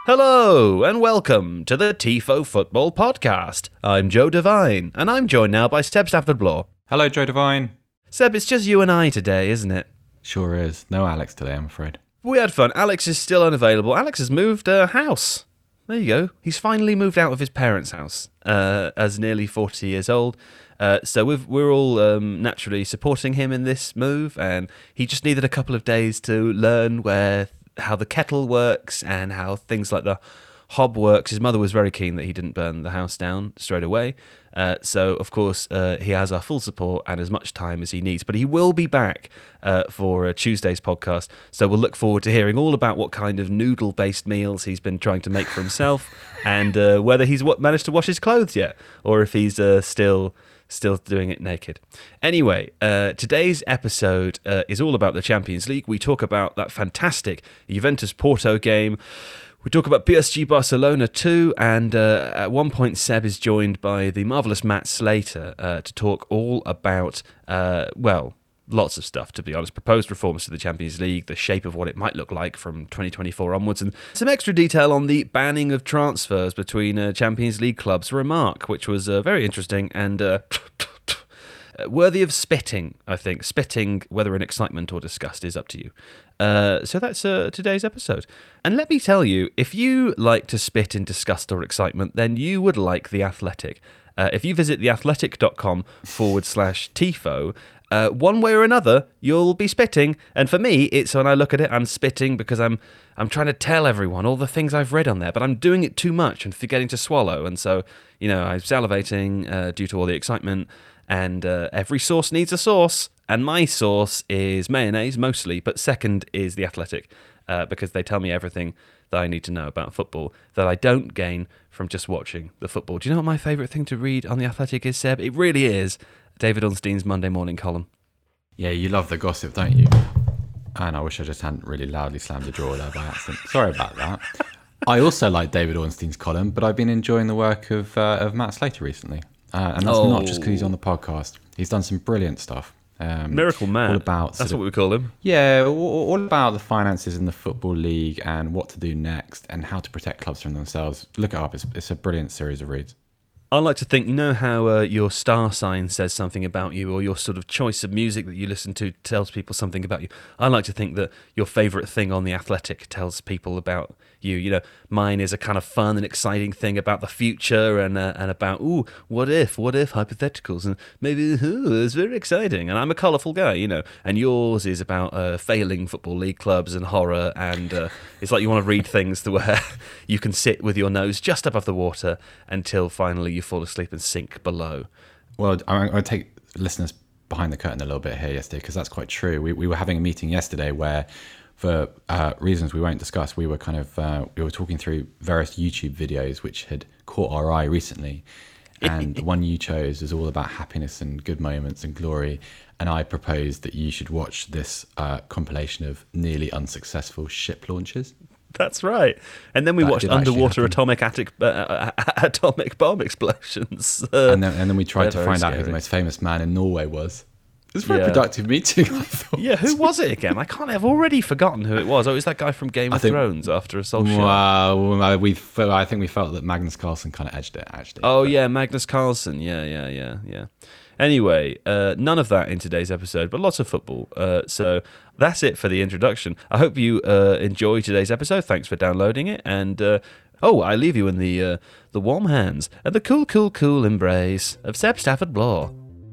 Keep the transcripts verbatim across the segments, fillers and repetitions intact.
Hello and welcome to the Tifo Football Podcast. I'm Joe Devine and I'm joined now by Seb Stafford-Bloor. Hello, Joe Devine. Seb, it's just you and I today, isn't it? Sure is. No Alex today, I'm afraid. We had fun. Alex is still unavailable. Alex has moved uh, house. There you go. He's finally moved out of his parents' house uh, as nearly forty years old. Uh, so we've, we're all um, naturally supporting him in this move, and he just needed a couple of days to learn where how the kettle works and how things like the hob works. His mother was very keen that he didn't burn the house down straight away. Uh, so, of course, uh, he has our full support and as much time as he needs. But he will be back uh, for uh, Tuesday's podcast. So we'll look forward to hearing all about what kind of noodle-based meals he's been trying to make for himself and uh, whether he's w- managed to wash his clothes yet or if he's uh, still... Still doing it naked. Anyway, uh, today's episode uh, is all about the Champions League. We talk about that fantastic Juventus-Porto game. We talk about P S G Barcelona too, and uh, at one point Seb is joined by the marvellous Matt Slater uh, to talk all about, uh, well, lots of stuff, to be honest. Proposed reforms to the Champions League, the shape of what it might look like from twenty twenty-four onwards, and some extra detail on the banning of transfers between uh, Champions League clubs. Remark, which was uh, very interesting and uh, worthy of spitting, I think. Spitting, whether in excitement or disgust, is up to you. Uh, so that's uh, today's episode. And let me tell you, if you like to spit in disgust or excitement, then you would like The Athletic. Uh, if you visit theathletic.com forward slash Tifo, Uh, one way or another, you'll be spitting. And for me, it's when I look at it, I'm spitting because I'm I'm trying to tell everyone all the things I've read on there, but I'm doing it too much and forgetting to swallow. And so, you know, I'm salivating uh, due to all the excitement. And uh, every sauce needs a sauce. And my sauce is mayonnaise, mostly. But second is The Athletic, uh, because they tell me everything that I need to know about football that I don't gain from just watching the football. Do you know what my favourite thing to read on The Athletic is, Seb? It really is David Ornstein's Monday morning column. Yeah, you love the gossip, don't you? And I wish I just hadn't really loudly slammed the drawer there by accident. Sorry about that. I also like David Ornstein's column, but I've been enjoying the work of uh, of Matt Slater recently. Uh, and that's oh. not just because he's on the podcast. He's done some brilliant stuff. Um, Miracle Man. All about That's what we call him. Yeah, all, all about the finances in the Football League and what to do next and how to protect clubs from themselves. Look it up. It's, it's a brilliant series of reads. I like to think, you know how uh, your star sign says something about you, or your sort of choice of music that you listen to tells people something about you. I like to think that your favourite thing on The Athletic tells people about you. You know, mine is a kind of fun and exciting thing about the future and uh, and about, ooh, what if, what if, hypotheticals, and maybe, ooh, it's very exciting. And I'm a colourful guy, you know. And yours is about uh, failing Football League clubs and horror, and uh, it's like you want to read things to where you can sit with your nose just above the water until finally you fall asleep and sink below. Well, I'm going to take listeners behind the curtain a little bit here yesterday, because that's quite true. We, we were having a meeting yesterday where, for uh, reasons we won't discuss, we were kind of uh, we were talking through various YouTube videos which had caught our eye recently, and the one you chose is all about happiness and good moments and glory. And I proposed that you should watch this uh, compilation of nearly unsuccessful ship launches. That's right. And then we that watched underwater atomic attic, uh, atomic bomb explosions. Uh, and, then, and then we tried to find scary. out who the most famous man in Norway was. It was a very yeah. productive meeting, I thought. Yeah, who was it again? I can't. I've already forgotten who it was. Oh, it was that guy from Game of think, Thrones after Assault. Well, we I think we felt that Magnus Carlsen kind of edged it, actually. Oh, but. yeah, Magnus Carlsen. Yeah, yeah, yeah, yeah. Anyway, uh, none of that in today's episode, but lots of football. Uh, so that's it for the introduction. I hope you uh, enjoy today's episode. Thanks for downloading it. And, uh, oh, I leave you in the uh, the warm hands and the cool, cool, cool embrace of Seb Stafford-Bloor.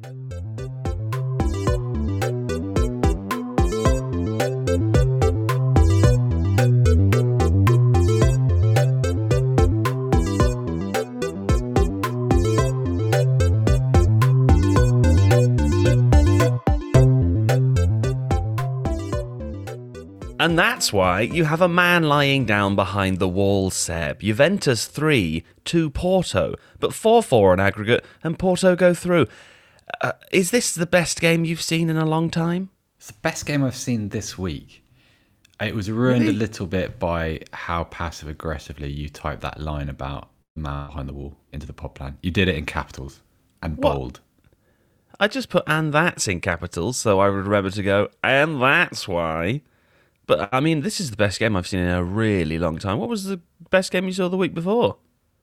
And that's why you have a man lying down behind the wall, Seb. Juventus three to Porto, but four four on aggregate, and Porto go through. Uh, is this the best game you've seen in a long time? It's the best game I've seen this week. It was ruined Really? a little bit by how passive-aggressively you typed that line about the man behind the wall into the pod plan. You did it in capitals and What? bold. I just put "and that's" in capitals, so I would remember to go, and that's why. But I mean, this is the best game I've seen in a really long time. What was the best game you saw the week before?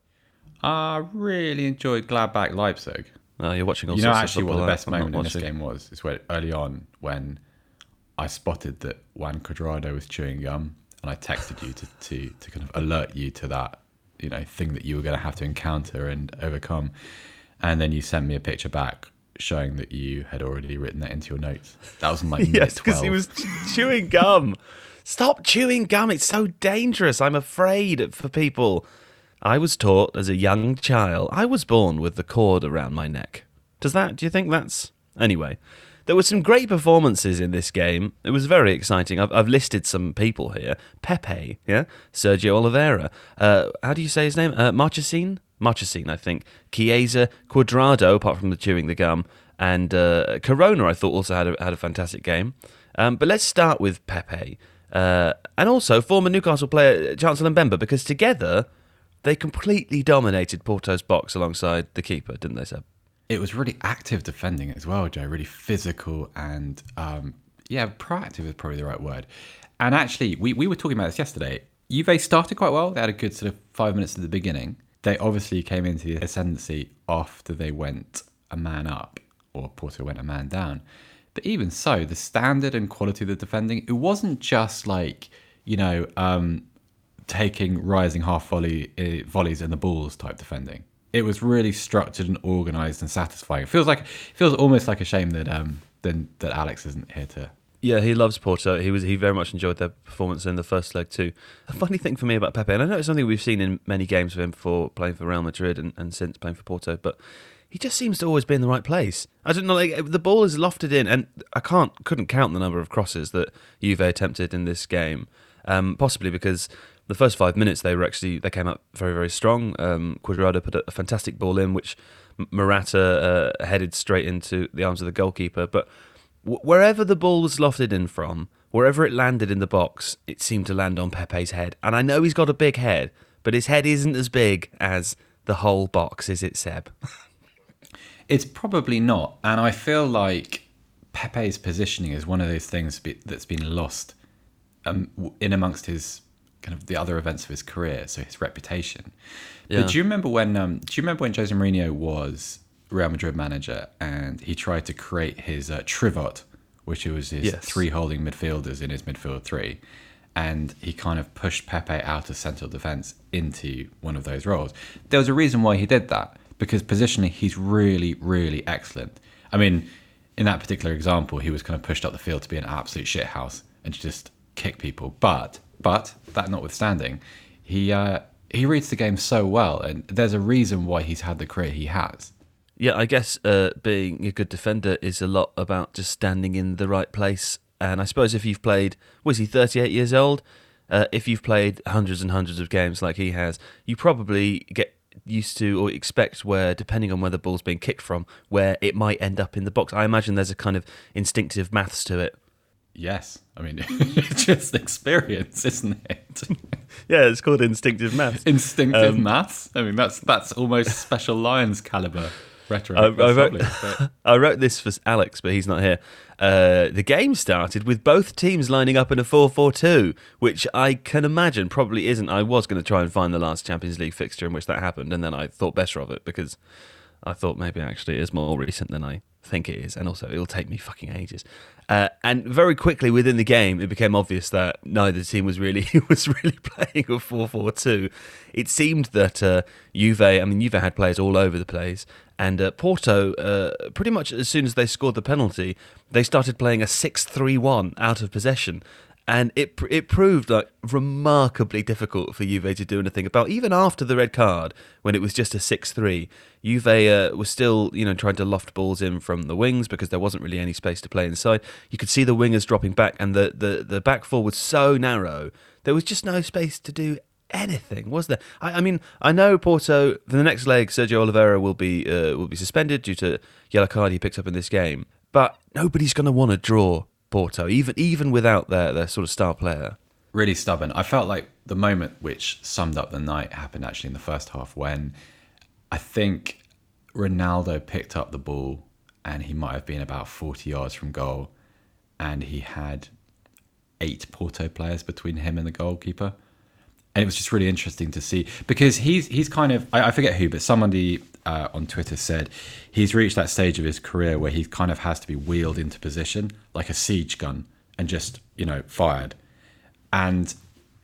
I really enjoyed Gladbach Leipzig. Oh, you're watching all You know, sorts actually, of what the football. best I'm not moment in this watching. game was is where early on when I spotted that Juan Cuadrado was chewing gum, and I texted you to, to to kind of alert you to that, you know, thing that you were going to have to encounter and overcome, and then you sent me a picture back showing that you had already written that into your notes. That was my minute Yes, because twelve. he was chewing gum. Stop chewing gum. It's so dangerous. I'm afraid for people. I was taught as a young child. I was born with the cord around my neck. Does that, do you think that's... Anyway, there were some great performances in this game. It was very exciting. I've, I've listed some people here. Pepe, yeah? Sergio Oliveira. Uh, how do you say his name? Uh, Marchesín? Marchesín, I think. Chiesa, Cuadrado, apart from the chewing the gum. And uh, Corona, I thought, also had a, had a fantastic game. Um, but let's start with Pepe. Uh, and also former Newcastle player Chancellor Mbemba, because together they completely dominated Porto's box alongside the keeper, didn't they, Seb? It was really active defending as well, Joe. Really physical and, um, yeah, proactive is probably the right word. And actually, we, we were talking about this yesterday. Juve started quite well. They had a good sort of five minutes at the beginning. They obviously came into the ascendancy after they went a man up, or Porto went a man down. But even so, the standard and quality of the defending, it wasn't just like, you know, um, taking rising half volley uh, volleys and the balls type defending. It was really structured and organised and satisfying. It feels like it feels almost like a shame that um then that Alex isn't here to. Yeah, he loves Porto. He was he very much enjoyed their performance in the first leg too. A funny thing for me about Pepe, and I know it's something we've seen in many games of him before playing for Real Madrid and, and since playing for Porto, but he just seems to always be in the right place. I don't know, like the ball is lofted in, and I can't couldn't count the number of crosses that Juve attempted in this game. Um, possibly because the first five minutes they were actually they came up very very strong. Um, Cuadrado put a, a fantastic ball in, which Morata uh, headed straight into the arms of the goalkeeper. But w- wherever the ball was lofted in from, wherever it landed in the box, it seemed to land on Pepe's head. And I know he's got a big head, but his head isn't as big as the whole box, is it, Seb? It's probably not, and I feel like Pepe's positioning is one of those things be, that's been lost um, in amongst his kind of the other events of his career, so his reputation. Yeah. But do you remember when? Um, do you remember when Jose Mourinho was Real Madrid manager and he tried to create his uh, trivot, which was his Yes. three holding midfielders in his midfield three, and he kind of pushed Pepe out of central defence into one of those roles. There was a reason why he did that, because positionally he's really, really excellent. I mean, in that particular example, he was kind of pushed up the field to be an absolute shithouse and to just kick people. But, but that notwithstanding, he uh, he reads the game so well, and there's a reason why he's had the career he has. Yeah, I guess uh, being a good defender is a lot about just standing in the right place. And I suppose if you've played, was he thirty-eight years old? Uh, if you've played hundreds and hundreds of games like he has, you probably get used to or expect where, depending on where the ball's being kicked from, where it might end up in the box. I imagine there's a kind of instinctive maths to it. Yes, I mean, it's just experience, isn't it? Yeah, it's called instinctive maths. Instinctive Um, maths. I mean, that's that's almost Special Lions caliber rhetoric. I, I, That's wrote, lovely, but- I wrote this for Alex, but he's not here. Uh, the game started with both teams lining up in a four four two, which I can imagine probably isn't. I was going to try and find the last Champions League fixture in which that happened, and then I thought better of it because I thought maybe actually it is more recent than I think it is, and also it'll take me fucking ages. Uh, and very quickly within the game, it became obvious that neither team was really was really playing a four four two. It seemed that uh, Juve, I mean, Juve had players all over the place, and uh, Porto, uh, pretty much as soon as they scored the penalty, they started playing a six three one out of possession. And it it proved like remarkably difficult for Juve to do anything about. Even after the red card, when it was just a six three, Juve uh, was still, you know, trying to loft balls in from the wings because there wasn't really any space to play inside. You could see the wingers dropping back, and the, the, the back four was so narrow, there was just no space to do anything, was there? I, I mean, I know Porto, for the next leg, Sergio Oliveira will be uh, will be suspended due to yellow card he picked up in this game, but nobody's going to want to draw Porto, even even without their, their sort of star player. really stubborn. I felt like the moment which summed up the night happened actually in the first half when I think Ronaldo picked up the ball and he might have been about forty yards from goal, and he had eight Porto players between him and the goalkeeper. And it was just really interesting to see because he's he's kind of, I, I forget who, but somebody uh, on Twitter said he's reached that stage of his career where he kind of has to be wheeled into position like a siege gun and just, you know, fired. And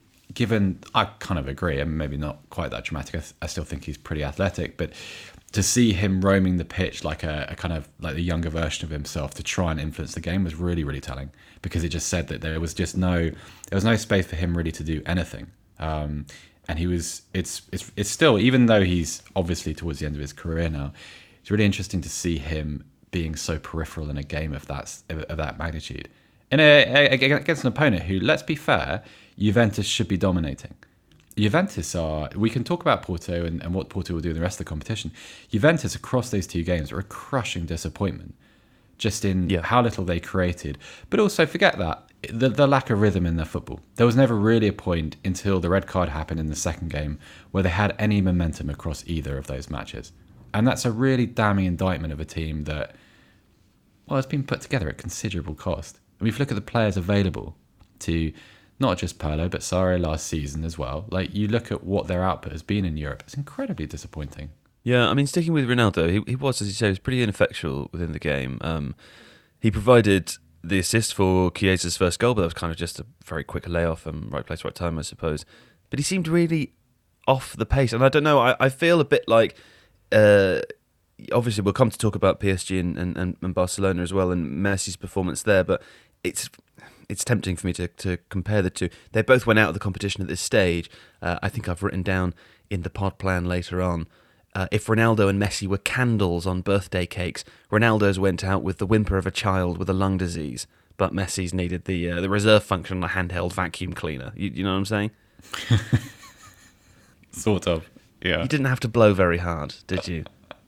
given, I kind of agree, and maybe not quite that dramatic, I, th- I still think he's pretty athletic, but to see him roaming the pitch like a, a kind of like the younger version of himself to try and influence the game was really, really telling because it just said that there was just no, there was no space for him really to do anything. Um, and he was, it's, it's, it's still, even though he's obviously towards the end of his career now, it's really interesting to see him being so peripheral in a game of that, of that magnitude. In a, a, against an opponent who, let's be fair, Juventus should be dominating. Juventus are, we can talk about Porto and, and what Porto will do in the rest of the competition. Juventus across those two games are a crushing disappointment, just in yeah. how little they created. But also forget that, the, the lack of rhythm in their football. There was never really a point until the red card happened in the second game where they had any momentum across either of those matches. And that's a really damning indictment of a team that, well, it's been put together at considerable cost. I mean, if you look at the players available to not just Pirlo, but Sarri last season as well, like you look at what their output has been in Europe, it's incredibly disappointing. Yeah, I mean, sticking with Ronaldo, he, he was, as you say, he was pretty ineffectual within the game. Um, he provided the assist for Chiesa's first goal, but that was kind of just a very quick layoff and right place, right time, I suppose. But he seemed really off the pace. And I don't know, I, I feel a bit like, uh, obviously we'll come to talk about P S G and, and, and Barcelona as well and Messi's performance there, but it's it's tempting for me to, to compare the two. They both went out of the competition at this stage. Uh, I think I've written down in the pod plan later on, Uh, if Ronaldo and Messi were candles on birthday cakes, Ronaldo's went out with the whimper of a child with a lung disease, but Messi's needed the uh, the reserve function on a handheld vacuum cleaner. You, you know what I'm saying? Sort of, yeah. You didn't have to blow very hard, did you?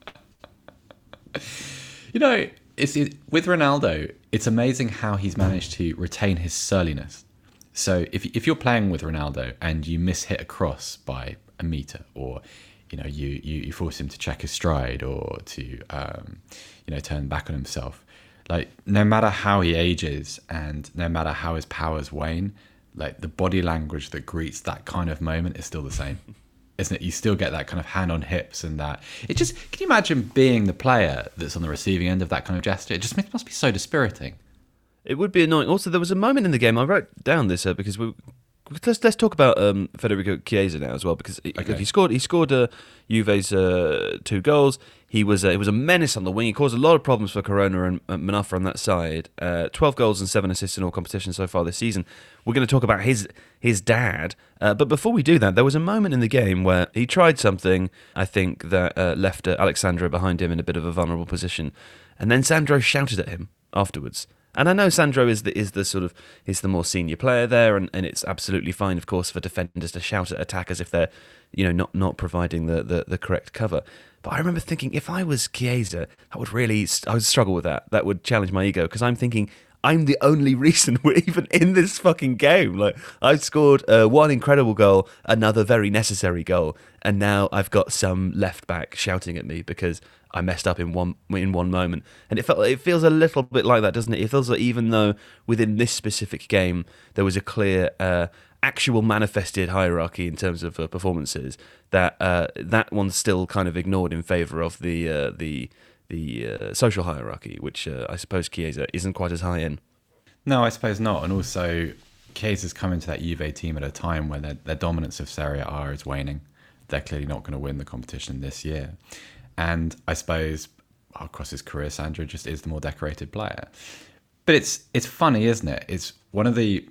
You know, it's it, with Ronaldo, it's amazing how he's managed to retain his surliness. So if if you're playing with Ronaldo and you miss hit a cross by a meter, or you know you, you, you force him to check his stride or to um, you know turn back on himself, like no matter how he ages and no matter how his powers wane, like the body language that greets that kind of moment is still the same. Isn't it? You still get that kind of hand on hips and that. It just, can you imagine being the player that's on the receiving end of that kind of gesture? It just must be so dispiriting. It would be annoying. Also, there was a moment in the game, I wrote down this uh, because we let's let's talk about um, Federico Chiesa now as well, because he, Okay. he scored he scored uh, Juve's uh, two goals. He was uh, he was a menace on the wing. He caused a lot of problems for Corona and uh, Manafa on that side. Uh, Twelve goals and seven assists in all competitions so far this season. We're going to talk about his his dad, uh, but before we do that, there was a moment in the game where he tried something, I think, that uh, left uh, Alexandro behind him in a bit of a vulnerable position, and then Sandro shouted at him afterwards. And I know Sandro is the is the sort of is the more senior player there, and, and it's absolutely fine, of course, for defenders to shout at attackers if they're, you know, not, not providing the, the, the correct cover. But I remember thinking, if I was Chiesa, that would really I would struggle with that. That would challenge my ego, because I'm thinking I'm the only reason we're even in this fucking game. Like, I've scored uh, one incredible goal, another very necessary goal, and now I've got some left back shouting at me because I messed up in one in one moment. And it felt it feels a little bit like that, doesn't it? It feels like even though within this specific game there was a clear uh, actual manifested hierarchy in terms of uh, performances, that uh, that one's still kind of ignored in favour of the uh, the the uh, social hierarchy, which uh, I suppose Chiesa isn't quite as high in. No, I suppose not. And also, Chiesa's come into that Juve team at a time when their, their dominance of Serie A is waning. They're clearly not going to win the competition this year. And I suppose across his career, Sandro just is the more decorated player. But it's it's funny, isn't it? It's one of the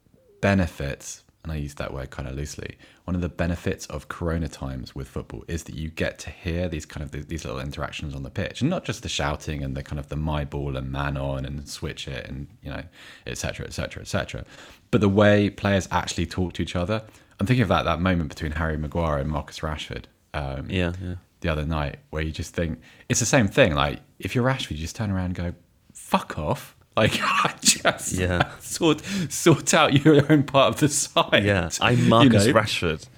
benefits, and I use that word kind of loosely, one of the benefits of Corona times with football is that you get to hear these kind of these little interactions on the pitch, and not just the shouting and the kind of the my ball and man on and switch it and, you know, et cetera, et cetera, et cetera. But the way players actually talk to each other. I'm thinking of that that moment between Harry Maguire and Marcus Rashford. Um, Yeah, yeah. The other night, where you just think it's the same thing. Like, if you're Rashford, you just turn around and go, "Fuck off!" Like, just Yeah. sort sort out your own part of the side. Yeah, I'm Marcus You know? Rashford.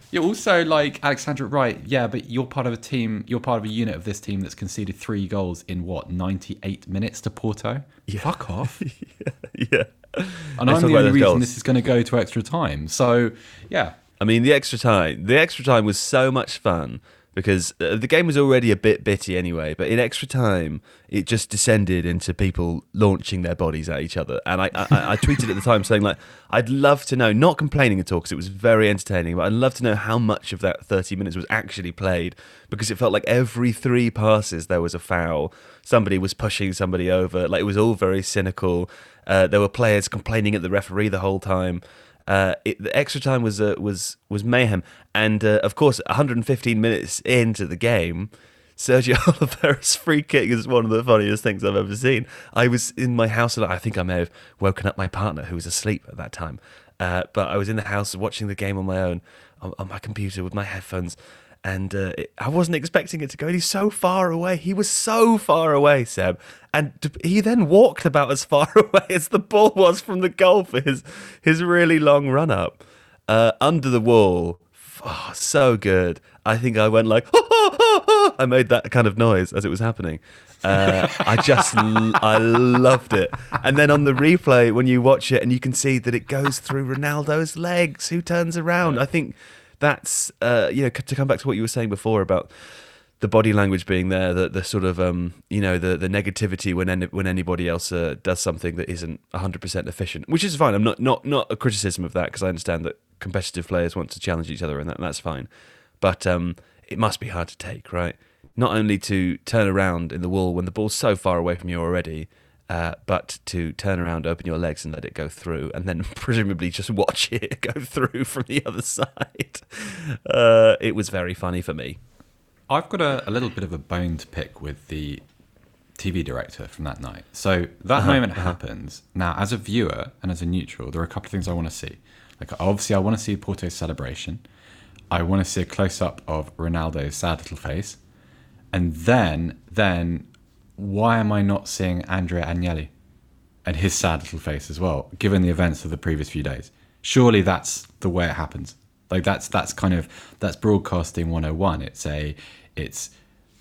You're also like Alexandra Wright, yeah, but you're part of a team, you're part of a unit of this team that's conceded three goals in what, ninety-eight minutes to Porto? Yeah. Fuck off. yeah. yeah. And I'm the only reason goals. This is going to go to extra time. So, yeah. I mean, the extra time, the extra time was so much fun because uh, the game was already a bit bitty anyway, but in extra time, it just descended into people launching their bodies at each other. And I, I, I tweeted at the time saying, like, I'd love to know, not complaining at all because it was very entertaining, but I'd love to know how much of that thirty minutes was actually played because it felt like every three passes there was a foul. Somebody was pushing somebody over. Like, it was all very cynical. Uh, there were players complaining at the referee the whole time. Uh, it, the extra time was uh, was was mayhem, and uh, of course, one hundred fifteen minutes into the game, Sergio Oliveira's free kick is one of the funniest things I've ever seen. I was in my house, and I think I may have woken up my partner who was asleep at that time, uh, but I was in the house watching the game on my own on, on my computer with my headphones. And uh, it, I wasn't expecting it to go. And he's so far away. He was so far away, Seb. And he then walked about as far away as the ball was from the goal for his, his really long run-up. Uh, under the wall. Oh, so good. I think I went like, oh, oh, oh, oh. I made that kind of noise as it was happening. Uh, I just, I loved it. And then on the replay, when you watch it and you can see that it goes through Ronaldo's legs, who turns around. I think... That's, uh, you know, to come back to what you were saying before about the body language being there, the, the sort of, um, you know, the, the negativity when any, when anybody else uh, does something that isn't one hundred percent efficient, which is fine. I'm not not, not a criticism of that because I understand that competitive players want to challenge each other and, that, and that's fine. But um, it must be hard to take, right? Not only to turn around in the wall when the ball's so far away from you already, Uh, but to turn around, open your legs and let it go through, and then presumably just watch it go through from the other side. Uh, it was very funny for me. I've got a, a little bit of a bone to pick with the T V director from that night. So that uh-huh, moment uh-huh. happens. Now, as a viewer and as a neutral, there are a couple of things I want to see. Like, obviously, I want to see Porto's celebration. I want to see a close-up of Ronaldo's sad little face. And then, then... why am I not seeing Andrea Agnelli and his sad little face as well, given the events of the previous few days? Surely that's the way it happens. Like that's that's kind of that's broadcasting one oh one. It's a it's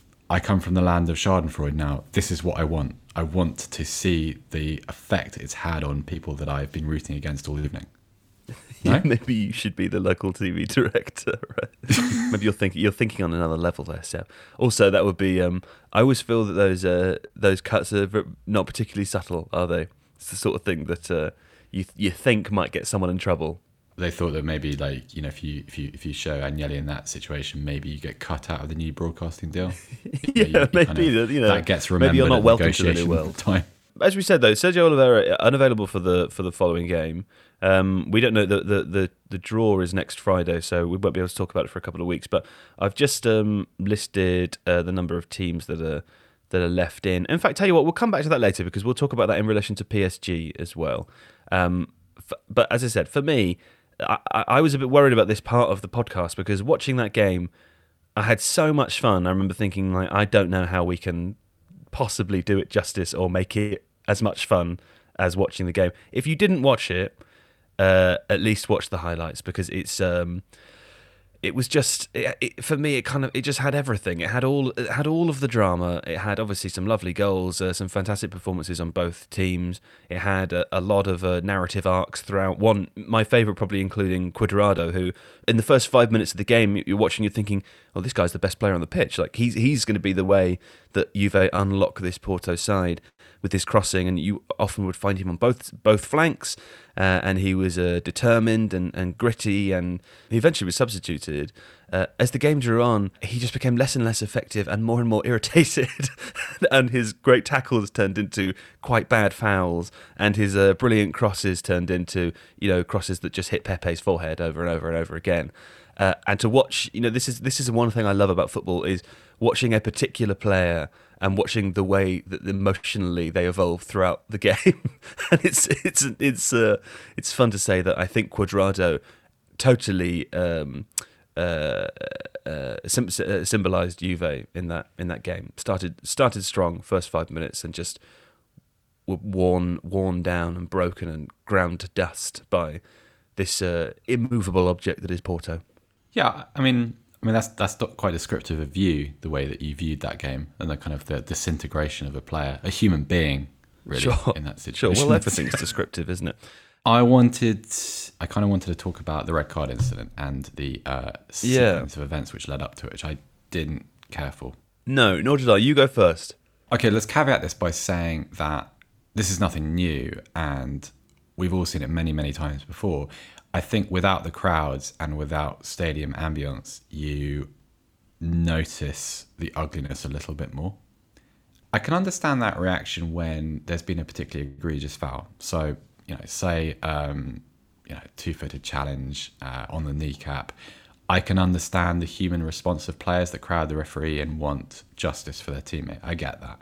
I come from the land of Schadenfreude now. This is what I want. I want to see the effect it's had on people that I've been rooting against all evening. No? Yeah, maybe you should be the local T V director. Right? Maybe you're thinking you're thinking on another level there, Seb. Also, that would be. Um, I always feel that those uh, those cuts are not particularly subtle, are they? It's the sort of thing that uh, you you think might get someone in trouble. They thought that maybe, like, you know, if you if you if you show Agnelli in that situation, maybe you get cut out of the new broadcasting deal. yeah, you, you maybe kind of, that, you know that gets remembered. Maybe you're not welcome to the new world. Time. As we said though, Sergio Oliveira unavailable for the for the following game. Um, we don't know the, the the the draw is next Friday, so we won't be able to talk about it for a couple of weeks. But I've just um, listed uh, the number of teams that are that are left in. In fact, tell you what, we'll come back to that later because we'll talk about that in relation to P S G as well. Um, f- but as I said, for me, I, I was a bit worried about this part of the podcast because watching that game, I had so much fun. I remember thinking, like, I don't know how we can possibly do it justice or make it as much fun as watching the game. If you didn't watch it, uh, at least watch the highlights because it's um, it was just it, it, for me. It kind of it just had everything. It had all it had all of the drama. It had obviously some lovely goals, uh, some fantastic performances on both teams. It had a, a lot of uh, narrative arcs throughout. One, my favourite probably including Cuadrado, who in the first five minutes of the game you're watching, you're thinking, "Oh, this guy's the best player on the pitch. Like he's he's going to be the way that Juve unlock this Porto side." With this crossing, and you often would find him on both both flanks, uh, and he was uh, determined and, and gritty, and he eventually was substituted. Uh, as the game drew on, he just became less and less effective and more and more irritated, and his great tackles turned into quite bad fouls, and his uh, brilliant crosses turned into, you know, crosses that just hit Pepe's forehead over and over and over again. Uh, and to watch, you know, this is this is one thing I love about football is watching a particular player and watching the way that emotionally they evolve throughout the game. And it's it's it's uh, it's fun to say that I think Cuadrado totally um, uh, uh, sim- uh, symbolised Juve in that in that game. Started started strong first five minutes and just were worn worn down and broken and ground to dust by this uh, immovable object that is Porto. Yeah, I mean, I mean that's that's not quite descriptive of you, the way that you viewed that game and the kind of the disintegration of a player, a human being, really, Sure. in that Sure. situation. Well, everything's descriptive, isn't it? I wanted, I kind of wanted to talk about the red card incident and the uh, sequence Yeah. of events which led up to it, which I didn't care for. No, nor did I. You go first. Okay, let's caveat this by saying that this is nothing new and we've all seen it many, many times before. I think without the crowds and without stadium ambience, you notice the ugliness a little bit more. I can understand that reaction when there's been a particularly egregious foul. So, you know, say, um, you know, two-footed challenge uh, on the kneecap. I can understand the human response of players that crowd the referee and want justice for their teammate. I get that.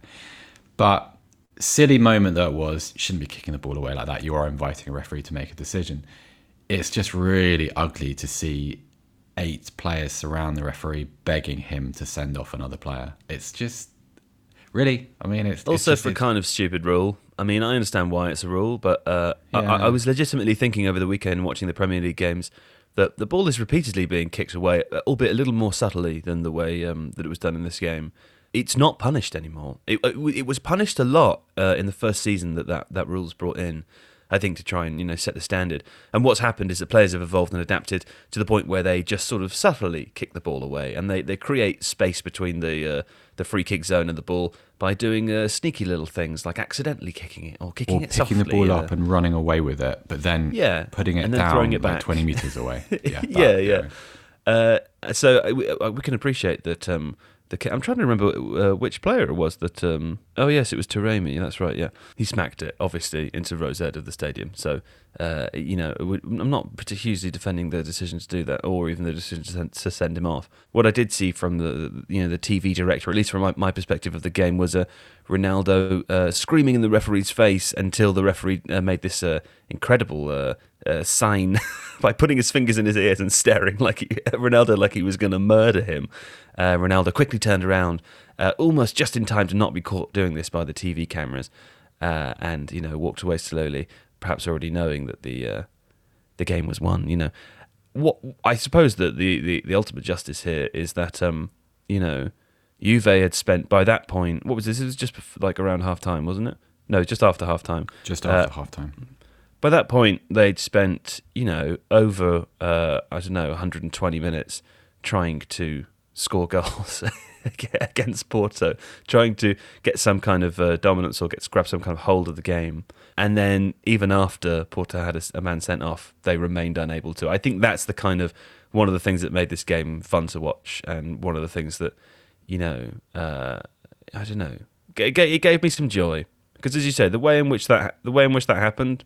But silly moment that it was, you shouldn't be kicking the ball away like that. You are inviting a referee to make a decision. It's just really ugly to see eight players surround the referee begging him to send off another player. It's just, really, I mean, it's... Also it's just, for a it's, kind of stupid rule. I mean, I understand why it's a rule, but uh, Yeah. I, I was legitimately thinking over the weekend watching the Premier League games that the ball is repeatedly being kicked away, albeit a little more subtly than the way um, that it was done in this game. It's not punished anymore. It, it, it was punished a lot uh, in the first season that, that that rule was brought in, I think, to try and, you know, set the standard. And what's happened is that players have evolved and adapted to the point where they just sort of subtly kick the ball away, and they, they create space between the uh, the free kick zone and the ball by doing uh, sneaky little things like accidentally kicking it or kicking or it picking softly. the ball uh, up and running away with it, but then Yeah, putting it and then down throwing it like back. twenty metres away. Yeah, that, yeah, you yeah. know. Uh, so uh, we, uh, we can appreciate that. Um, the ca- I'm trying to remember uh, which player it was that. Um, oh yes, it was Taremi. That's right. Yeah, he smacked it obviously into Rose Ed of the stadium. So uh, you know, it would- I'm not particularly defending the decision to do that, or even the decision to send, to send him off. What I did see from the you know the T V director, at least from my, my perspective of the game, was a uh, Ronaldo uh, screaming in the referee's face until the referee uh, made this uh, incredible uh, uh, sign by putting his fingers in his ears and staring like he, Ronaldo like he was going to murder him. Uh, Ronaldo quickly turned around, uh, almost just in time to not be caught doing this by the T V cameras, uh, and you know walked away slowly, perhaps already knowing that the uh, the game was won. You know, what I suppose that the, the, the ultimate justice here is that um, you know. Juve had spent, by that point, what was this? It was just bef- like around half time, wasn't it? No, just after half time. Just after Uh, half time. By that point, they'd spent, you know, over, uh, I don't know, one hundred twenty minutes trying to score goals against Porto, trying to get some kind of uh, dominance or get grab some kind of hold of the game. And then even after Porto had a, a man sent off, they remained unable to. I think that's the kind of, one of the things that made this game fun to watch, and one of the things that, you know, uh, I don't know. It gave, it gave me some joy because, as you say, the way in which that the way in which that happened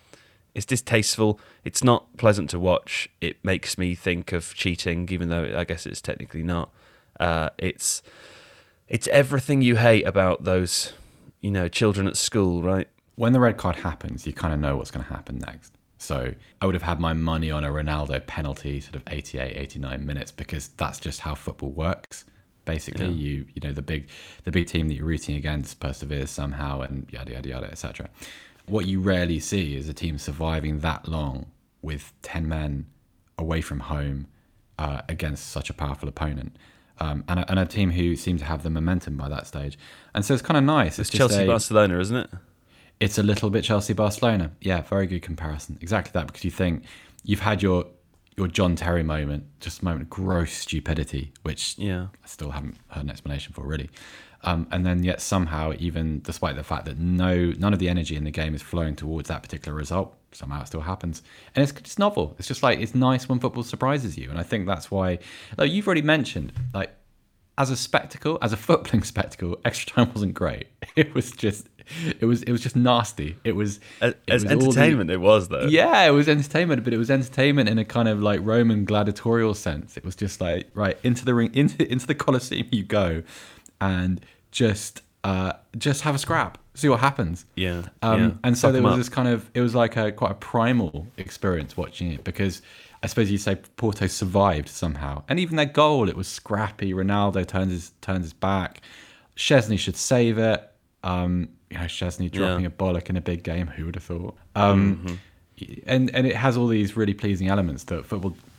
is distasteful. It's not pleasant to watch. It makes me think of cheating, even though I guess it's technically not. Uh, it's it's everything you hate about those, you know, children at school, right? When the red card happens, you kind of know what's going to happen next. So I would have had my money on a Ronaldo penalty, sort of eighty-eight, eighty-nine minutes, because that's just how football works. Basically, Yeah. you you know the big the big team that you're rooting against perseveres somehow, and yada yada yada, et cetera. What you rarely see is a team surviving that long with ten men away from home uh, against such a powerful opponent, um, and, a, and a team who seem to have the momentum by that stage. And so it's kind of nice. It's It's just Chelsea a- Barcelona, isn't it? It's a little bit Chelsea Barcelona. Yeah, very good comparison. Exactly that, because you think you've had your your John Terry moment, just a moment of gross stupidity, which Yeah. I still haven't heard an explanation for, really. Um, and then yet somehow, even despite the fact that no none of the energy in the game is flowing towards that particular result, somehow it still happens. And it's it's novel. It's just like, it's nice when football surprises you. And I think that's why, like you've already mentioned, like as a spectacle, as a footballing spectacle, extra time wasn't great. It was just, it was it was just nasty. It was As, it as was all the- entertainment, it was though. yeah, it was entertainment, but it was entertainment in a kind of like Roman gladiatorial sense. It was just like, right, into the ring, into into the Colosseum you go, and just uh, just have a scrap, see what happens. Yeah. Um, yeah. And so Fuck there 'em was up. this kind of, it was like a quite a primal experience watching it, because I suppose you'd say Porto survived somehow, and even their goal, it was scrappy. Ronaldo turns his turns his back. Chesney should save it. Um, you know, Chesney dropping Yeah. a bollock in a big game. Who would have thought? Um, Mm-hmm. And and it has all these really pleasing elements that football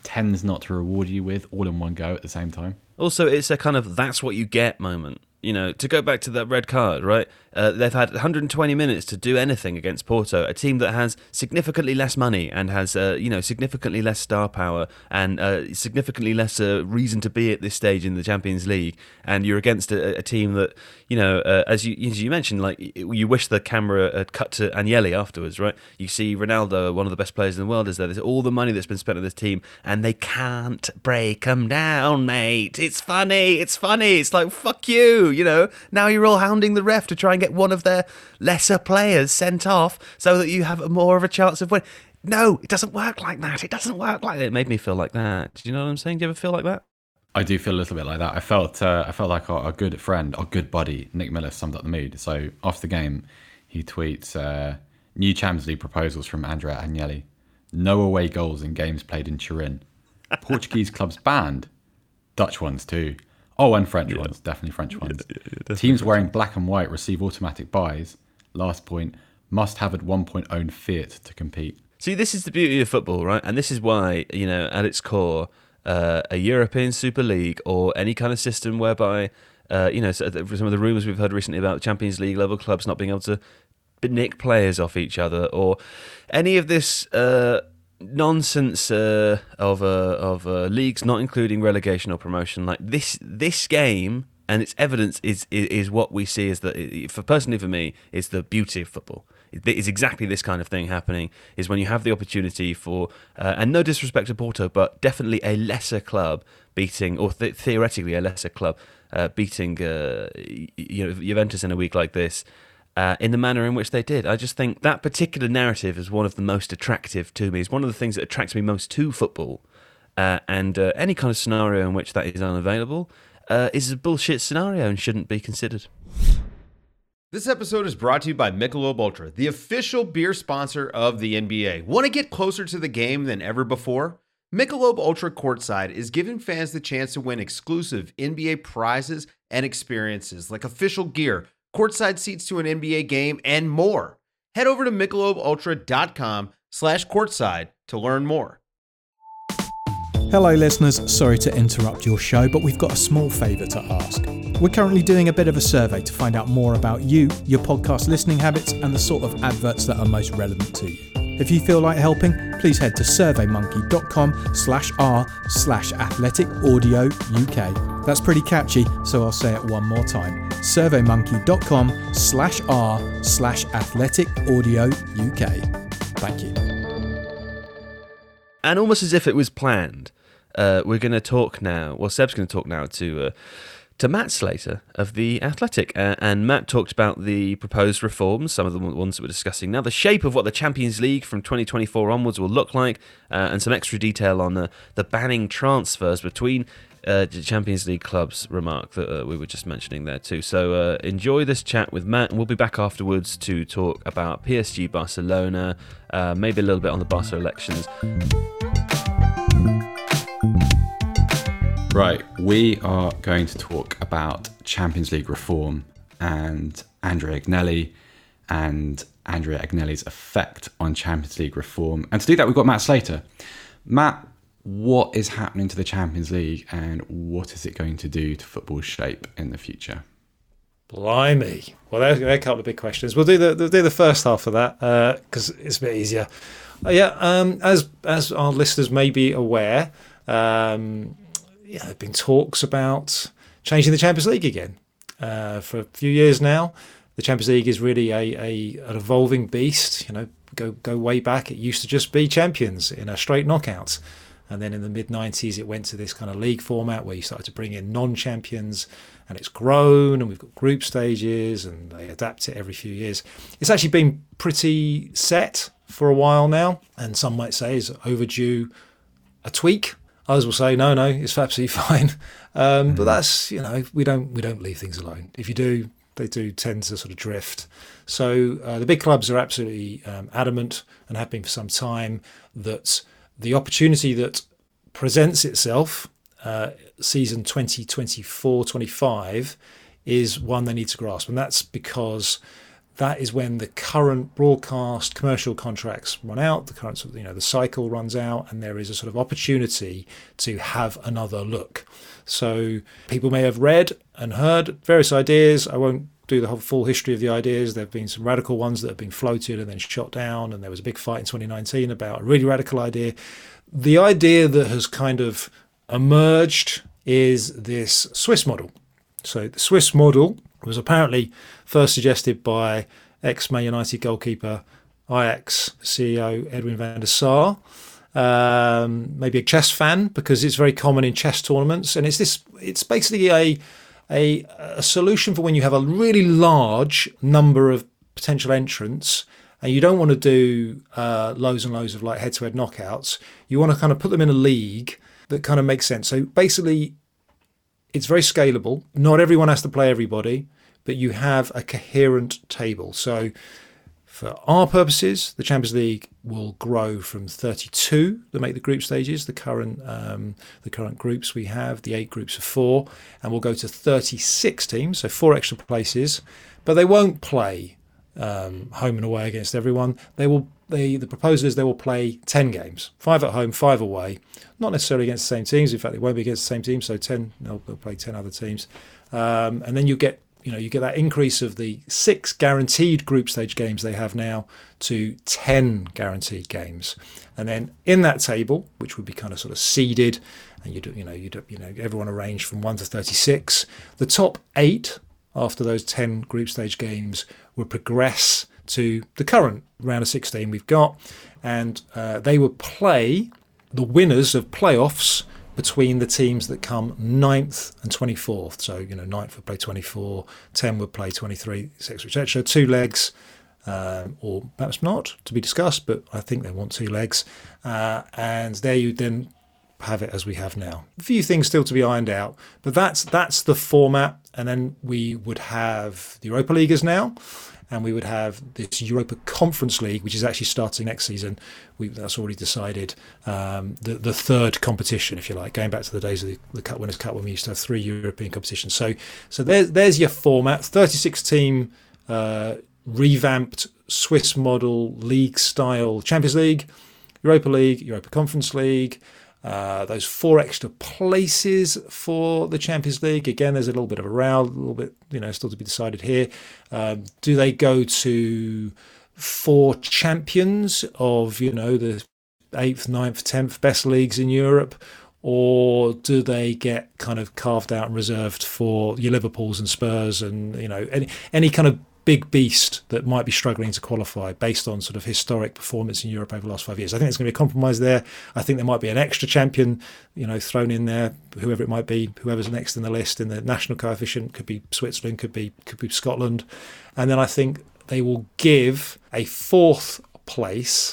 tends not to reward you with all in one go at the same time. Also, it's a kind of that's what you get moment. You know, to go back to that red card, right? Uh, they've had one hundred twenty minutes to do anything against Porto, a team that has significantly less money and has, uh, you know, significantly less star power and uh, significantly less uh, reason to be at this stage in the Champions League. And you're against a, a team that, you know, uh, as you as you mentioned, like you wish the camera had cut to Agnelli afterwards, right? You see Ronaldo, one of the best players in the world, is there. There's all the money that's been spent on this team, and they can't break them down, mate. It's funny. It's funny. It's like fuck you. You know, now you're all hounding the ref to try and get one of their lesser players sent off so that you have more of a chance of winning. No, it doesn't work like that. It doesn't work like that. It made me feel like that. Do you know what I'm saying? Do you ever feel like that? I do feel a little bit like that. I felt uh, I felt like our, our good friend, our good buddy, Nick Miller summed up the mood. So after the game, he tweets, uh, new Champions League proposals from Andrea Agnelli. No away goals in games played in Turin. Portuguese clubs banned. Dutch ones too. Oh, and French yeah. ones. Definitely French ones. Yeah, yeah, definitely Teams French. Wearing black and white receive automatic buys. Last point, must have at one point own Fiat to compete. See, this is the beauty of football, right? And this is why, you know, at its core, uh, a European Super League or any kind of system whereby, uh, you know, some of the rumours we've heard recently about Champions League level clubs not being able to nick players off each other or any of this... Uh, nonsense uh, of uh, of uh, leagues not including relegation or promotion, like this this game and its evidence is is, is what we see as the, for personally for me, is the beauty of football. It's exactly this kind of thing happening, is when you have the opportunity for uh, and no disrespect to Porto, but definitely a lesser club beating, or th- theoretically a lesser club uh, beating uh, you know Juventus in a week like this. Uh, in the manner in which they did. I just think that particular narrative is one of the most attractive to me. It's one of the things that attracts me most to football. Uh, and uh, any kind of scenario in which that is unavailable uh, is a bullshit scenario and shouldn't be considered. This episode is brought to you by Michelob Ultra, the official beer sponsor of the N B A. Want to get closer to the game than ever before? Michelob Ultra Courtside is giving fans the chance to win exclusive N B A prizes and experiences like official gear, courtside seats to an N B A game, and more. Head over to michelobultra.com slash courtside to learn more. Hello listeners, sorry to interrupt your show, but we've got a small favour to ask. We're currently doing a bit of a survey to find out more about you, your podcast listening habits, and the sort of adverts that are most relevant to you. If you feel like helping, please head to surveymonkey.com slash r slash athletic audio UK. That's pretty catchy, so I'll say it one more time. surveymonkey.com slash r slash athletic audio UK. Thank you. And almost as if it was planned, uh, we're going to talk now, well, Seb's going to talk now to... Uh, to Matt Slater of The Athletic. Uh, and Matt talked about the proposed reforms, some of the ones that we're discussing now, the shape of what the Champions League from twenty twenty-four onwards will look like, uh, and some extra detail on uh, the banning transfers between uh, the Champions League clubs remark that uh, we were just mentioning there too. So uh, enjoy this chat with Matt, and we'll be back afterwards to talk about P S G, Barcelona, uh, maybe a little bit on the Barca elections. Right, we are going to talk about Champions League reform and Andrea Agnelli and Andrea Agnelli's effect on Champions League reform. And to do that, we've got Matt Slater. Matt, what is happening to the Champions League and what is it going to do to football's shape in the future? Blimey. Well, there, there are a couple of big questions. We'll do the, we'll do the first half of that because uh, it's a bit easier. Uh, yeah, um, as as our listeners may be aware, um, yeah, there have been talks about changing the Champions League again uh, for a few years now. The Champions League is really a, a an evolving beast. You know, go go way back. It used to just be champions in a straight knockout, and then in the mid nineties, it went to this kind of league format where you started to bring in non-champions, and it's grown. And we've got group stages, and they adapt it every few years. It's actually been pretty set for a while now, and some might say is overdue a tweak. Others will say, no, no, it's absolutely fine. Um, but that's, you know, we don't we don't leave things alone. If you do, they do tend to sort of drift. So uh, the big clubs are absolutely um, adamant and have been for some time that the opportunity that presents itself uh, season twenty twenty-four twenty-five is one they need to grasp. And that's because that is when the current broadcast commercial contracts run out, the current sort of, you know, the cycle runs out, and there is a sort of opportunity to have another look. So people may have read and heard various ideas. I won't do the whole full history of the ideas. There have been some radical ones that have been floated and then shot down, and there was a big fight in twenty nineteen about a really radical idea. The idea that has kind of emerged is this Swiss model. So the Swiss model was apparently first suggested by ex-Man United goalkeeper Ajax C E O Edwin van der Sar. Um, maybe a chess fan, because it's very common in chess tournaments, and it's this. It's basically a a, a solution for when you have a really large number of potential entrants, and you don't want to do uh, loads and loads of like head-to-head knockouts. You want to kind of put them in a league that kind of makes sense. So basically, it's very scalable. Not everyone has to play everybody, but you have a coherent table. So for our purposes, the Champions League will grow from thirty-two that make the group stages, the current um, the current groups we have, the eight groups of four, and we'll go to thirty-six teams, so four extra places. But they won't play um, home and away against everyone. They will. They, the proposal is they will play ten games, five at home, five away. Not necessarily against the same teams. In fact, it won't be against the same team. So ten, they'll, they'll play ten other teams, um, and then you get. You know, you get that increase of the six guaranteed group stage games they have now to ten guaranteed games, and then in that table, which would be kind of sort of seeded, and you do, you know, you do, you know, everyone arranged from one to thirty-six. The top eight after those ten group stage games will progress to the current round of sixteen we've got, and uh, they will play the winners of playoffs between the teams that come ninth and twenty-fourth. So, you know, ninth would play twenty-four, ten would play twenty-three, et cetera, et cetera. Two legs, um, or perhaps not, to be discussed, but I think they want two legs. Uh, and there you then have it as we have now. A few things still to be ironed out, but that's that's the format. And then we would have the Europa League as now, and we would have this Europa Conference League, which is actually starting next season. We, that's already decided. Um, the, the third competition, if you like, going back to the days of the, the Cup Winners' Cup when we used to have three European competitions. So, so there's there's your format: thirty-six team, uh, revamped Swiss model league style Champions League, Europa League, Europa Conference League. Uh, those four extra places for the Champions League. Again, there's a little bit of a row, a little bit, you know, still to be decided here. Um, do they go to four champions of, you know, the eighth, ninth, tenth best leagues in Europe? Or do they get kind of carved out and reserved for your Liverpools and Spurs and, you know, any, any kind of big beast that might be struggling to qualify based on sort of historic performance in Europe over the last five years. I think there's going to be a compromise there. I think there might be an extra champion, you know, thrown in there, whoever it might be, whoever's next in the list in the national coefficient. Could be Switzerland, could be could be Scotland, and then I think they will give a fourth place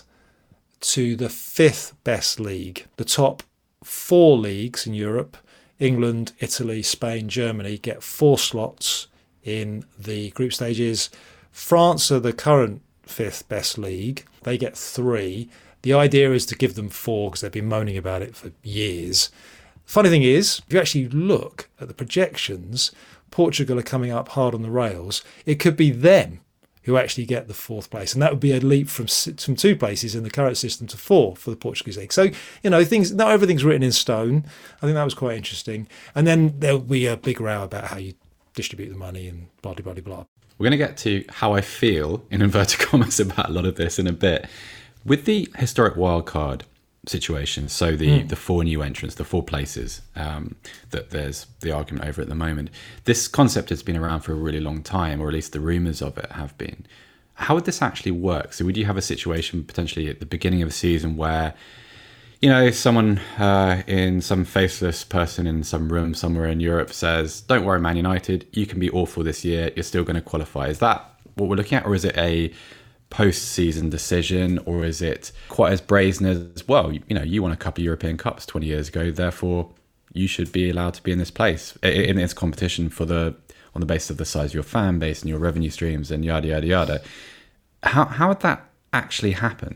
to the fifth best league. The top four leagues in Europe, England, Italy, Spain, Germany, get four slots in the group stages. France are the current fifth best league. They get three. The idea is to give them four because they've been moaning about it for years. Funny thing is, if you actually look at the projections, Portugal are coming up hard on the rails. It could be them who actually get the fourth place, and that would be a leap from from two places in the current system to four for the Portuguese league. So, you know, things not everything's written in stone. I think that was quite interesting. And then there'll be a big row about how you distribute the money and blah, blah, blah, blah. We're going to get to how I feel, in inverted commas, about a lot of this in a bit. With the historic wildcard situation, so the, mm. the four new entrants, the four places um, that there's the argument over at the moment, this concept has been around for a really long time, or at least the rumours of it have been. How would this actually work? So would you have a situation potentially at the beginning of a season where, you know, someone uh, in some faceless person in some room somewhere in Europe says, don't worry, Man United, you can be awful this year, you're still going to qualify. Is that what we're looking at? Or is it a post-season decision? Or is it quite as brazen as, well, you know, you won a couple of European Cups twenty years ago, therefore you should be allowed to be in this place, in this competition for the on the basis of the size of your fan base and your revenue streams and yada, yada, yada. How, how would that actually happen?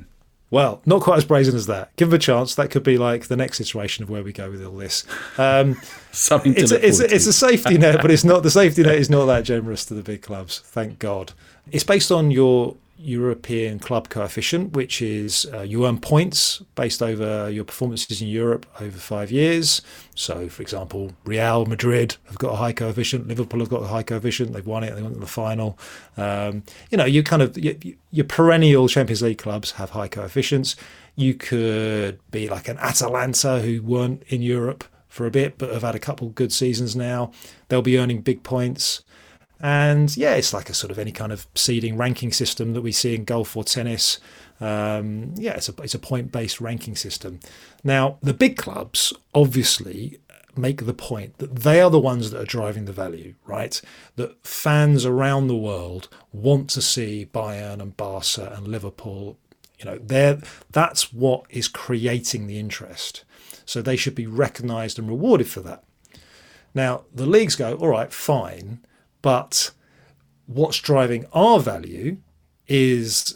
Well, not quite as brazen as that. Give them a chance. That could be like the next iteration of where we go with all this. Um, Something to it's, look a, it's, forward a, it's to. a safety net, but it's not. The safety net is not that generous to the big clubs. Thank God. It's based on your European club coefficient, which is uh, you earn points based over your performances in Europe over five years. So, for example, Real Madrid have got a high coefficient. Liverpool have got a high coefficient. They've won it. They went to the final. Um, you know, you kind of you, your perennial Champions League clubs have high coefficients. You could be like an Atalanta who weren't in Europe for a bit, but have had a couple good seasons now. They'll be earning big points. And yeah, it's like a sort of any kind of seeding ranking system that we see in golf or tennis. Um, yeah, it's a it's a point-based ranking system. Now, the big clubs obviously make the point that they are the ones that are driving the value, right? That fans around the world want to see Bayern and Barca and Liverpool. You know, they're that's what is creating the interest. So they should be recognised and rewarded for that. Now, the leagues go, all right, fine. But what's driving our value is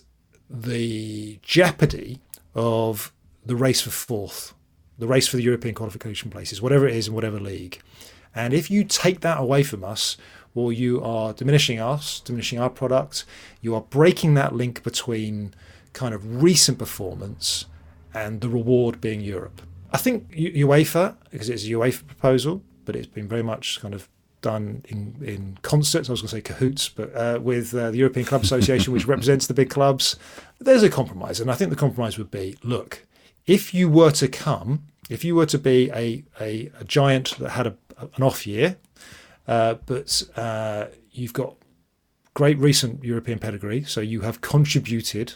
the jeopardy of the race for fourth, the race for the European qualification places, whatever it is in whatever league. And if you take that away from us, well, you are diminishing us, diminishing our product. You are breaking that link between kind of recent performance and the reward being Europe. I think UEFA, because it's a UEFA proposal, but it's been very much kind of done in, in concert, I was going to say cahoots, but uh, with uh, the European Club Association, which represents the big clubs, there's a compromise. And I think the compromise would be, look, if you were to come, if you were to be a, a, a giant that had a, an off year, uh, but uh, you've got great recent European pedigree, so you have contributed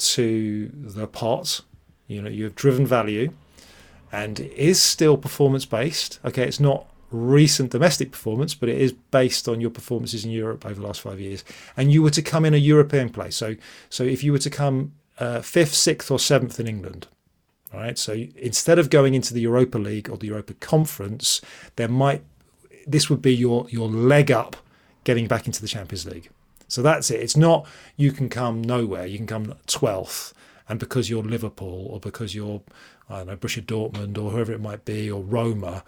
to the pot, you know, you have driven value, and it is still performance-based. Okay, it's not recent domestic performance, but it is based on your performances in Europe over the last five years. And you were to come in a European place. So so if you were to come uh, fifth, sixth or seventh in England, all right, so instead of going into the Europa League or the Europa Conference, there might, this would be your, your leg up getting back into the Champions League. So that's it. It's not you can come nowhere. You can come twelfth. And because you're Liverpool or because you're, I don't know, Borussia Dortmund or whoever it might be, or Roma,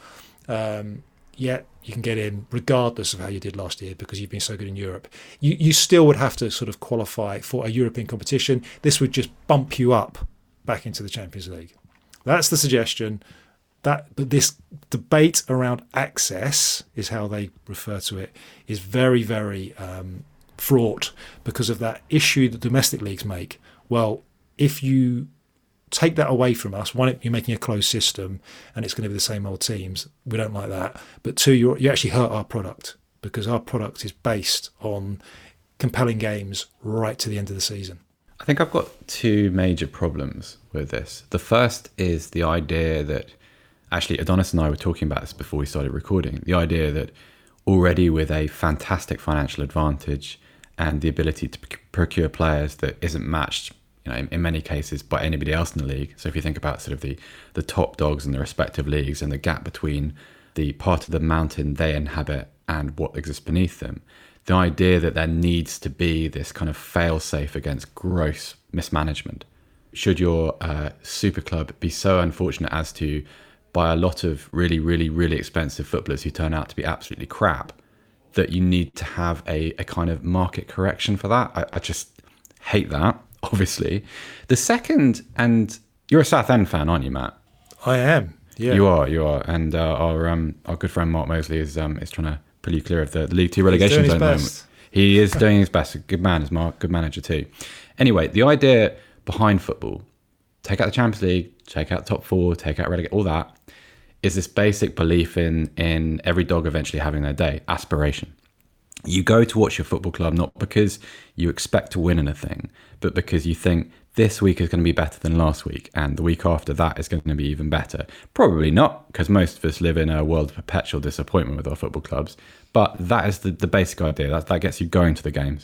um, yet you can get in regardless of how you did last year because you've been so good in Europe. You you still would have to sort of qualify for a European competition. This would just bump you up back into the Champions League. That's the suggestion. That, but this debate around access, is how they refer to it, is very, very um, fraught because of that issue that domestic leagues make. Well, if you take that away from us, one, you're making a closed system and it's going to be the same old teams. We don't like that. But two, you're, you actually hurt our product because our product is based on compelling games right to the end of the season. I think I've got two major problems with this. The first is the idea that, actually Adonis and I were talking about this before we started recording, the idea that already with a fantastic financial advantage and the ability to procure players that isn't matched, you know, in, in many cases by anybody else in the league. So if you think about sort of the, the top dogs in the respective leagues and the gap between the part of the mountain they inhabit and what exists beneath them, the idea that there needs to be this kind of fail-safe against gross mismanagement. Should your uh, super club be so unfortunate as to buy a lot of really, really, really expensive footballers who turn out to be absolutely crap, that you need to have a, a kind of market correction for that? I, I just hate that. Obviously. The second, and you're a Southend fan, aren't you, Matt? I am. Yeah, you are. You are. And uh, our um, our good friend Mark Mosley is um, is trying to pull you clear of the, the League Two relegation zone at the moment. He is doing his best. Good man, is Mark. Good manager too. Anyway, the idea behind football: take out the Champions League, take out the top four, take out relegate, all that, is this basic belief in in every dog eventually having their day. Aspiration. You go to watch your football club not because you expect to win anything, but because you think this week is going to be better than last week, and the week after that is going to be even better. Probably not, because most of us live in a world of perpetual disappointment with our football clubs, but that is the, the basic idea. That, that gets you going to the games.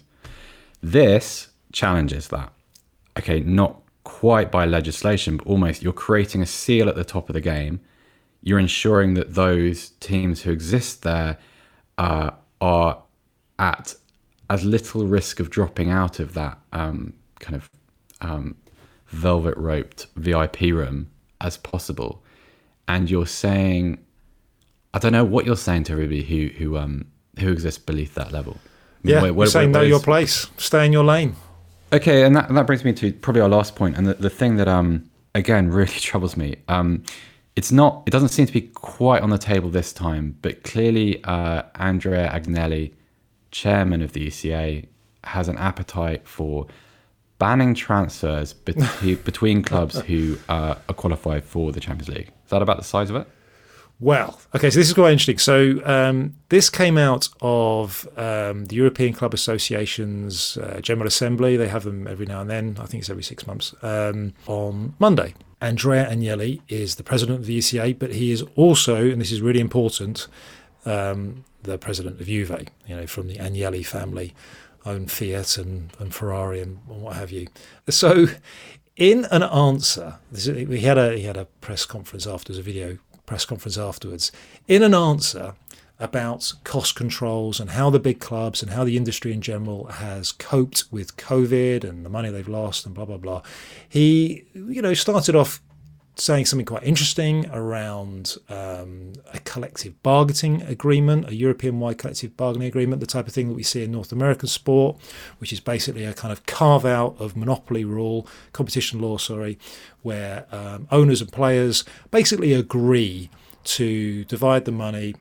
This challenges that. Okay, not quite by legislation, but almost you're creating a seal at the top of the game. You're ensuring that those teams who exist there uh, are at as little risk of dropping out of that um, kind of um, velvet roped V I P room as possible. And you're saying, I don't know what you're saying to everybody who who um who exists beneath that level. Yeah, where, you're where, saying where, know your is, place, stay in your lane. Okay, and that that brings me to probably our last point, and the, the thing that um again really troubles me. Um, it's not. It doesn't seem to be quite on the table this time, but clearly uh, Andrea Agnelli, chairman of the E C A, has an appetite for banning transfers between between clubs who uh, are qualified for the Champions League. Is that about the size of it? Well, okay, so this is quite interesting. So um, this came out of um, the European Club Association's uh, General Assembly. They have them every now and then. I think it's every six months, um, on Monday. Andrea Agnelli is the president of the E C A, but he is also, and this is really important, um, the president of Juve, you know, from the Agnelli family, own Fiat and, and Ferrari and what have you. So in an answer, this is, he had a he had a press conference afterwards, a video press conference afterwards, in an answer about cost controls and how the big clubs and how the industry in general has coped with COVID and the money they've lost and blah, blah, blah. He, you know, started off saying something quite interesting around um, a collective bargaining agreement, a European-wide collective bargaining agreement, the type of thing that we see in North American sport, which is basically a kind of carve-out of monopoly rule, competition law, sorry, where um, owners and players basically agree to divide the money,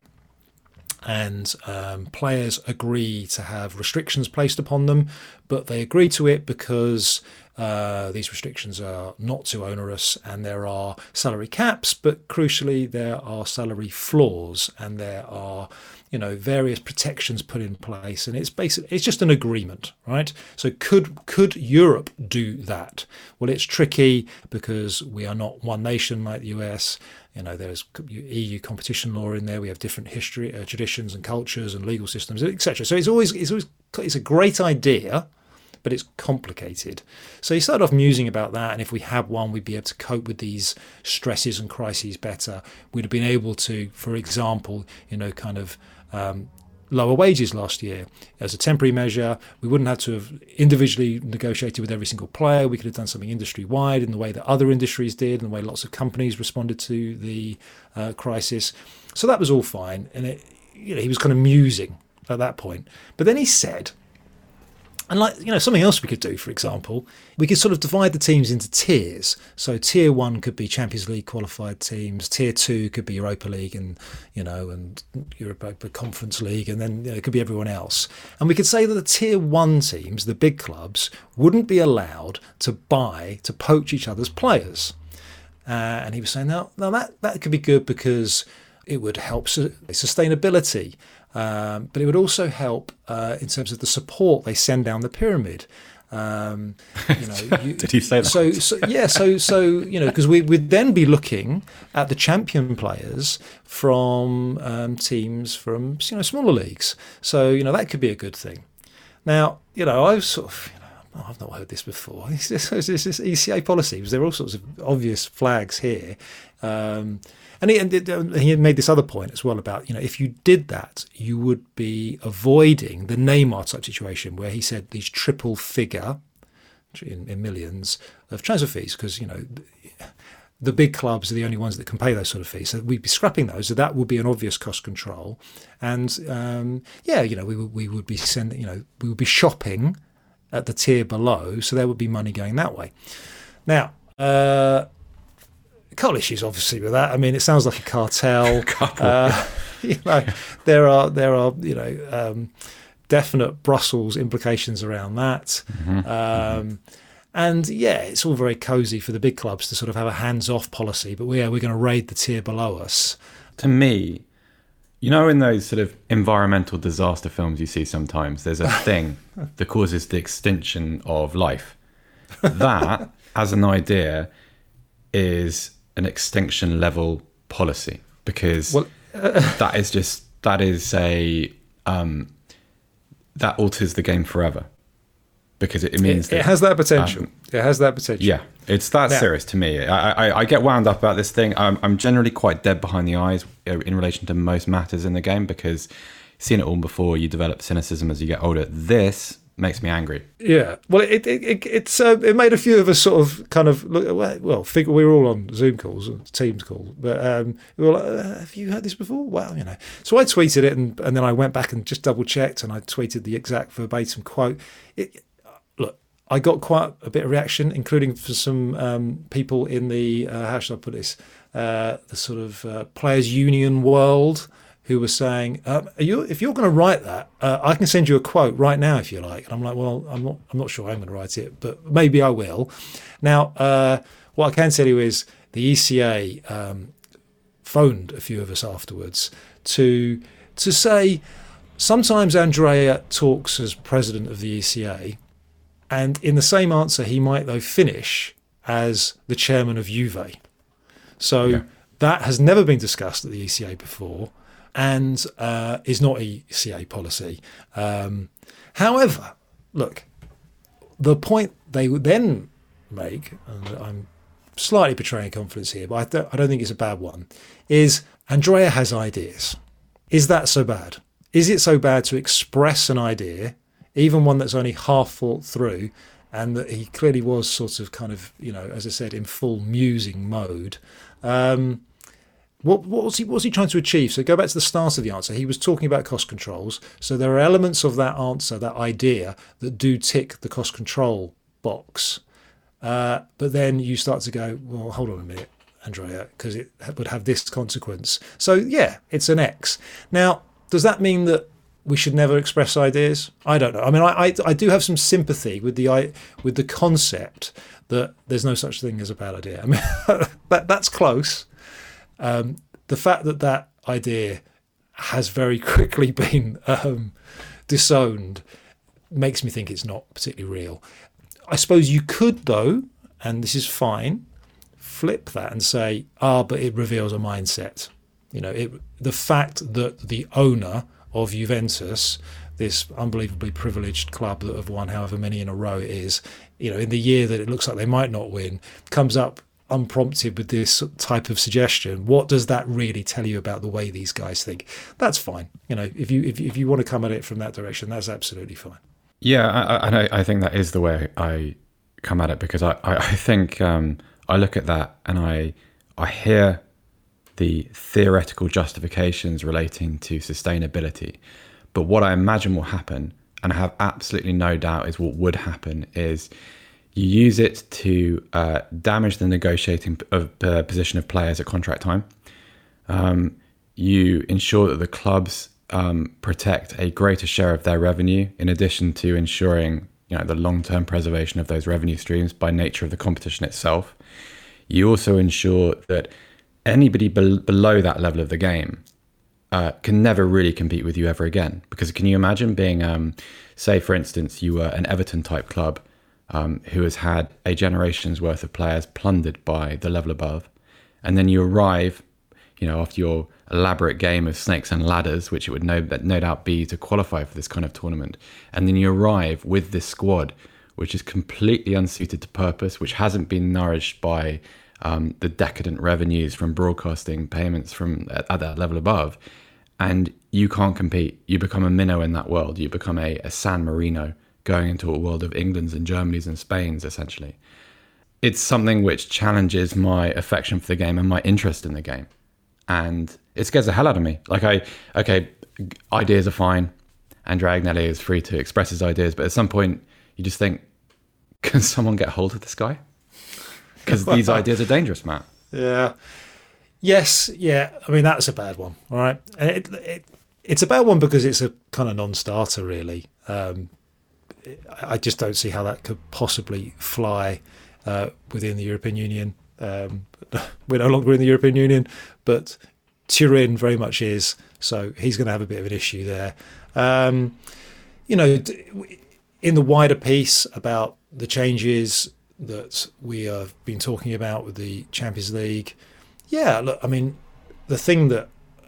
and um, players agree to have restrictions placed upon them, but they agree to it because uh, these restrictions are not too onerous, and there are salary caps, but crucially there are salary floors, and there are, you know, various protections put in place, and it's basically it's just an agreement, right? So could could Europe do that? Well, it's tricky because we are not one nation like the U S. You know, there's E U competition law in there. We have different history, uh, traditions, and cultures, and legal systems, et cetera. So it's always it's always it's a great idea, but it's complicated. So he started off musing about that, and if we had one, we'd be able to cope with these stresses and crises better. We'd have been able to, for example, you know, kind of um, lower wages last year as a temporary measure. We wouldn't have to have individually negotiated with every single player. We could have done something industry-wide in the way that other industries did, and the way lots of companies responded to the uh, crisis. So that was all fine, and it, you know, he was kind of musing at that point. But then he said, and like, you know, something else we could do, for example, we could sort of divide the teams into tiers. So tier one could be Champions League qualified teams. Tier two could be Europa League and, you know, and Europa Conference League. And then, you know, it could be everyone else. And we could say that the tier one teams, the big clubs, wouldn't be allowed to buy, to poach each other's players. Uh, and he was saying, now, now that, that could be good because it would help su- sustainability. Um, but it would also help uh, in terms of the support they send down the pyramid. Um, you know, you, Did he say that? So, so yeah, so so you know, because we would then be looking at the champion players from um, teams from, you know, smaller leagues. So, you know, that could be a good thing. Now, you know, I've sort of, you know, oh, I've not heard this before. It's this, it's this E C A policy, because there are all sorts of obvious flags here. Um, And he, and he made this other point as well about, you know, if you did that, you would be avoiding the Neymar type situation where he said these triple figure in, in millions of transfer fees, because, you know, the big clubs are the only ones that can pay those sort of fees. So we'd be scrapping those. So that would be an obvious cost control. And um, yeah, you know, we would, we would be sending, you know, we would be shopping at the tier below. So there would be money going that way. Now, uh, a couple issues obviously with that. I mean, it sounds like a cartel. a couple, uh, yeah. You know, there are there are you know um, definite Brussels implications around that, mm-hmm. um, mm-hmm. and yeah, it's all very cosy for the big clubs to sort of have a hands-off policy. But yeah, we're going to raid the tier below us. To me, you know, in those sort of environmental disaster films you see sometimes, there's a thing that causes the extinction of life. That, as an idea, is an extinction level policy, because well, uh, that is just that is a um, that alters the game forever, because it, it means it, that it has that potential. Um, it has that potential. Yeah, it's that now, serious to me. I, I I get wound up about this thing. I'm I'm generally quite dead behind the eyes in relation to most matters in the game, because you've seen it all before. You develop cynicism as you get older. This makes me angry. Yeah, well, it it, it it's uh, it made a few of us sort of kind of look. Well, figure we were all on Zoom calls, Teams calls, but um, we were like, uh, "Have you heard this before?" Well, you know. So I tweeted it, and, and then I went back and just double checked, and I tweeted the exact verbatim quote. It, look, I got quite a bit of reaction, including for some um, people in the uh, how should I put this, uh, the sort of uh, players' union world, who were saying, um, are you, if you're going to write that, uh, I can send you a quote right now if you like. And I'm like, well, I'm not I'm not sure I'm going to write it, but maybe I will. Now, uh, what I can tell you is the E C A um, phoned a few of us afterwards to to say sometimes Andrea talks as president of the E C A, and in the same answer he might, though, finish as the chairman of Juve. So yeah. That has never been discussed at the E C A before, and uh, is not E C A policy. Um, however, look, the point they would then make, and I'm slightly betraying confidence here, but I don't, I don't think it's a bad one, is Andrea has ideas. Is that so bad? Is it so bad to express an idea, even one that's only half thought through, and that he clearly was sort of kind of, you know, as I said, in full musing mode? Um, What, what was he? What was he trying to achieve? So go back to the start of the answer. He was talking about cost controls. So there are elements of that answer, that idea, that do tick the cost control box. Uh, but then you start to go, well, hold on a minute, Andrea, because it would have this consequence. So yeah, it's an X. Now, does that mean that we should never express ideas? I don't know. I mean, I I, I do have some sympathy with the with the concept that there's no such thing as a bad idea. I mean, that that's close. Um, the fact that that idea has very quickly been um, disowned makes me think it's not particularly real. I suppose you could, though, and this is fine, flip that and say, ah, but it reveals a mindset. You know, it, the fact that the owner of Juventus, this unbelievably privileged club that have won however many in a row it is, you know, in the year that it looks like they might not win, comes up unprompted with this type of suggestion. What does that really tell you about the way these guys think? That's fine. You know, if you if, if you want to come at it from that direction, that's absolutely fine. Yeah, and I, I think that is the way I come at it, because I, I, I think um, I look at that and I I hear the theoretical justifications relating to sustainability, but what I imagine will happen, and I have absolutely no doubt is what would happen, is you use it to uh, damage the negotiating of, uh, position of players at contract time. Um, you ensure that the clubs um, protect a greater share of their revenue, in addition to ensuring, you know, the long-term preservation of those revenue streams by nature of the competition itself. You also ensure that anybody be- below that level of the game uh, can never really compete with you ever again. Because can you imagine being, um, say, for instance, you were an Everton-type club Um, who has had a generation's worth of players plundered by the level above, and then you arrive, you know, after your elaborate game of snakes and ladders, which it would no, no doubt be to qualify for this kind of tournament, and then you arrive with this squad, which is completely unsuited to purpose, which hasn't been nourished by um, the decadent revenues from broadcasting payments from at, at that level above, and you can't compete. You become a minnow in that world. You become a, a San Marino, going into a world of England's and Germany's and Spain's, essentially. It's something which challenges my affection for the game and my interest in the game. And it scares the hell out of me. Like, I, okay, ideas are fine. Andrea Agnelli is free to express his ideas, but at some point you just think, can someone get hold of this guy? Because these ideas are dangerous, Matt. Yeah. Yes, yeah. I mean, that's a bad one, all right? And it, it, it's a bad one because it's a kind of non-starter, really. Um, I just don't see how that could possibly fly uh, within the European Union. Um, we're no longer in the European Union, but Turin very much is, so he's going to have a bit of an issue there. Um, you know, in the wider piece about the changes that we have been talking about with the Champions League, yeah, look, I mean, the thing that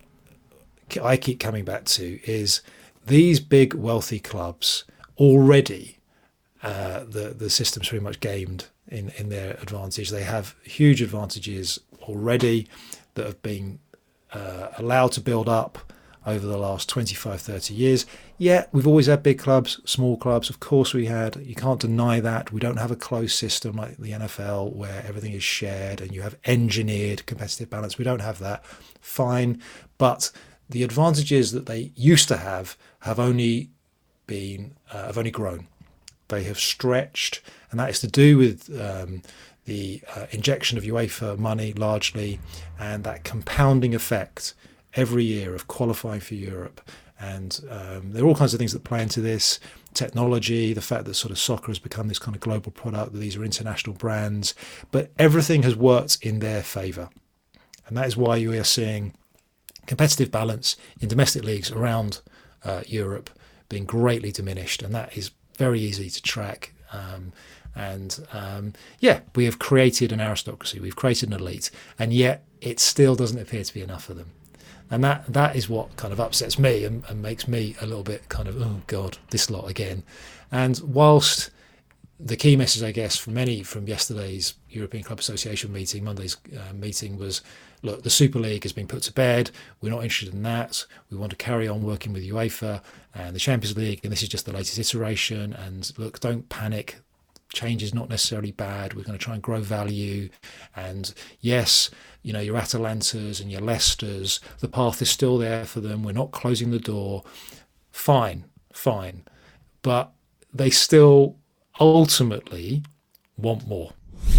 I keep coming back to is these big wealthy clubs already, uh, the the system's pretty much gamed in, in their advantage. They have huge advantages already that have been uh, allowed to build up over the last twenty-five, thirty years. Yeah, we've always had big clubs, small clubs. Of course we had. You can't deny that. We don't have a closed system like the N F L where everything is shared and you have engineered competitive balance. We don't have that. Fine. But the advantages that they used to have have only been, uh, have only grown. They have stretched, and that is to do with um, the uh, injection of UEFA money largely, and that compounding effect every year of qualifying for Europe. And um, there are all kinds of things that play into this. Technology, the fact that sort of soccer has become this kind of global product, that these are international brands, but everything has worked in their favour. And that is why you are seeing competitive balance in domestic leagues around uh, Europe being greatly diminished, and that is very easy to track. Um, and um, yeah, we have created an aristocracy, we've created an elite, and yet it still doesn't appear to be enough for them. And that that is what kind of upsets me and, and makes me a little bit kind of, oh God, this lot again. And whilst the key message, I guess, from many from yesterday's European Club Association meeting, Monday's uh, meeting was, look, the Super League has been put to bed. We're not interested in that. We want to carry on working with UEFA and the Champions League, and this is just the latest iteration. And look, don't panic. Change is not necessarily bad. We're going to try and grow value. And yes, you know, your Atalantas and your Leicesters, the path is still there for them. We're not closing the door. Fine, fine. But they still ultimately want more.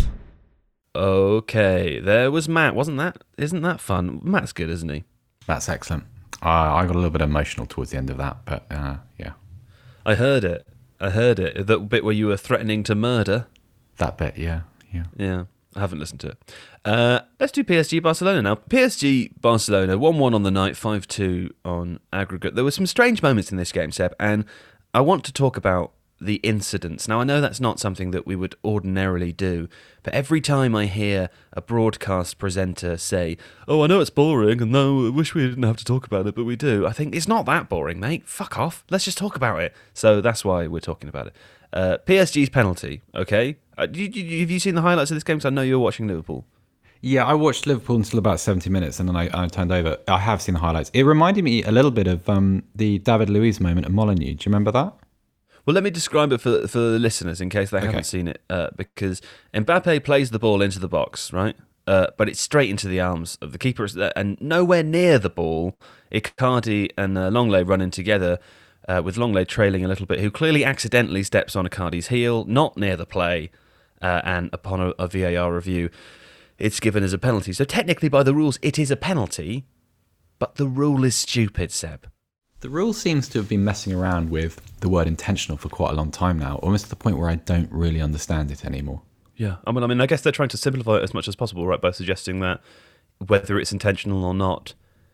Okay, there was Matt, wasn't that? Isn't that fun? Matt's good, isn't he? That's excellent. Uh, I got a little bit emotional towards the end of that, but uh, yeah. I heard it. I heard it. That bit where you were threatening to murder. That bit, yeah, yeah. Yeah, I haven't listened to it. Uh, let's do P S G Barcelona now. P S G Barcelona, one one on the night, five two on aggregate. There were some strange moments in this game, Seb, and I want to talk about the incidents. Now, I know that's not something that we would ordinarily do, but every time I hear a broadcast presenter say, oh, I know it's boring, and no, I wish we didn't have to talk about it, but we do, I think, it's not that boring, mate. Fuck off. Let's just talk about it. So that's why we're talking about it. Uh, P S G's penalty, okay? Uh, you, you, have you seen the highlights of this game? Because I know you're watching Liverpool. Yeah, I watched Liverpool until about seventy minutes, and then I, I turned over. I have seen the highlights. It reminded me a little bit of um, the David Luiz moment at Molineux. Do you remember that? Well, let me describe it for for the listeners in case they okay. haven't seen it, uh, because Mbappe plays the ball into the box, right? Uh, but it's straight into the arms of the keeper, and nowhere near the ball. Icardi and uh, Longley running together, uh, with Longley trailing a little bit, who clearly accidentally steps on Icardi's heel, not near the play, uh, and upon a, a V A R review, it's given as a penalty. So technically, by the rules, it is a penalty, but the rule is stupid, Seb. The rule seems to have been messing around with the word intentional for quite a long time now, almost to the point where I don't really understand it anymore. Yeah, I mean, I mean, I guess they're trying to simplify it as much as possible, right, by suggesting that whether it's intentional or not,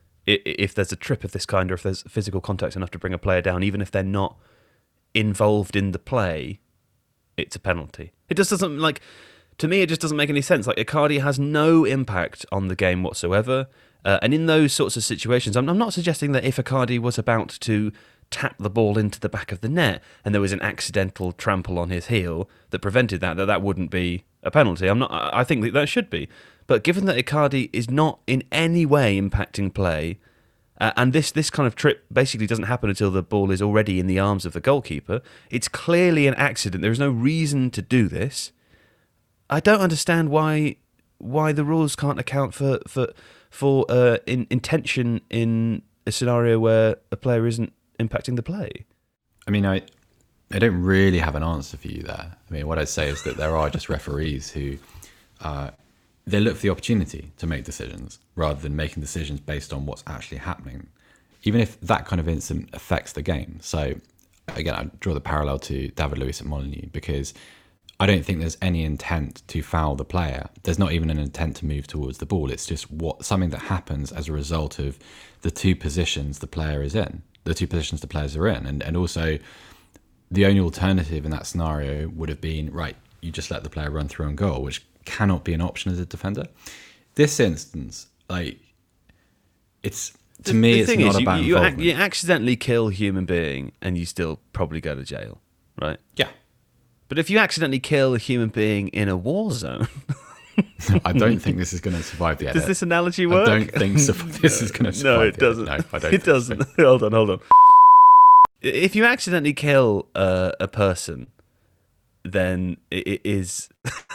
if there's a trip of this kind or if there's physical contact enough to bring a player down, even if they're not involved in the play, it's a penalty. It just doesn't, like, to me, it just doesn't make any sense. Like, Icardi has no impact on the game whatsoever. Uh, and in those sorts of situations, I'm, I'm not suggesting that if Icardi was about to tap the ball into the back of the net and there was an accidental trample on his heel that prevented that, that that wouldn't be a penalty. I'm not. I think that that should be. But given that Icardi is not in any way impacting play, uh, and this, this kind of trip basically doesn't happen until the ball is already in the arms of the goalkeeper, it's clearly an accident. There is no reason to do this. I don't understand why why the rules can't account for... for for uh, in, intention in a scenario where a player isn't impacting the play. I mean, I I don't really have an answer for you there. I mean, what I'd say is that there are just referees who, uh, they look for the opportunity to make decisions rather than making decisions based on what's actually happening, even if that kind of incident affects the game. So, again, I draw the parallel to David Luiz at Molineux, because I don't think there's any intent to foul the player. There's not even an intent to move towards the ball. It's just what something that happens as a result of the two positions the player is in, the two positions the players are in. And, and also, the only alternative in that scenario would have been, right, you just let the player run through and goal, which cannot be an option as a defender. This instance, like, it's... To the, me, the it's thing not is, about you, you, involvement. ac- you accidentally kill a human being and you still probably go to jail, right? Yeah. But if you accidentally kill a human being in a war zone, I don't think this is going to survive the edit. Does this analogy work? I don't think so. This is going to survive. No, it the doesn't. Edit. No, I don't. It doesn't. So. Hold on, hold on. If you accidentally kill uh, a person, then it, it is.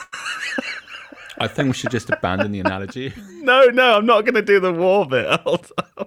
I think we should just abandon the analogy. No, no, I'm not going to do the war bit. Hold on.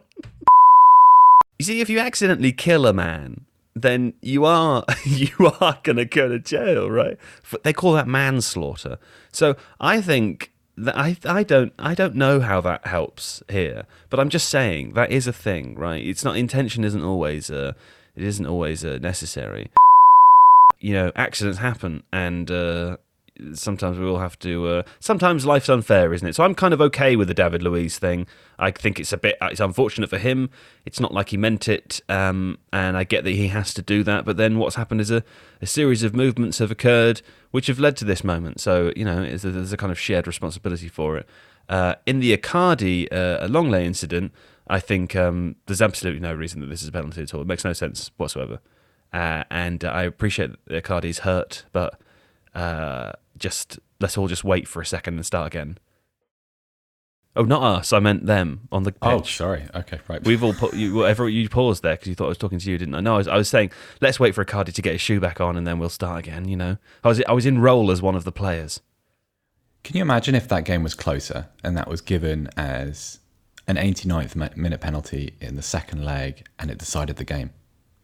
You see, if you accidentally kill a man, then you are you are going to go to jail, right? They call that manslaughter. So I think that I I don't I don't know how that helps here, but I'm just saying that is a thing, right? It's not intention isn't always uh, it isn't always uh, necessary. You know, accidents happen, and uh, sometimes we all have to. Uh, sometimes life's unfair, isn't it? So I'm kind of okay with the David Luiz thing. I think it's a bit. It's unfortunate for him. It's not like he meant it, um, and I get that he has to do that. But then what's happened is a, a series of movements have occurred which have led to this moment. So you know, it's a, there's a kind of shared responsibility for it. Uh, in the Icardi uh, Longley incident, I think um, there's absolutely no reason that this is a penalty at all. It makes no sense whatsoever. Uh, and I appreciate that Icardi's hurt, but uh, just let's all just wait for a second and start again. Oh, not us. I meant them on the pitch. Oh, sorry. Okay, right. We've all put you. Whatever you paused there because you thought I was talking to you, didn't I? No, I was, I was saying let's wait for Icardi to get his shoe back on and then we'll start again. You know, I was I was in role as one of the players. Can you imagine if that game was closer and that was given as an eighty-ninth minute penalty in the second leg and it decided the game?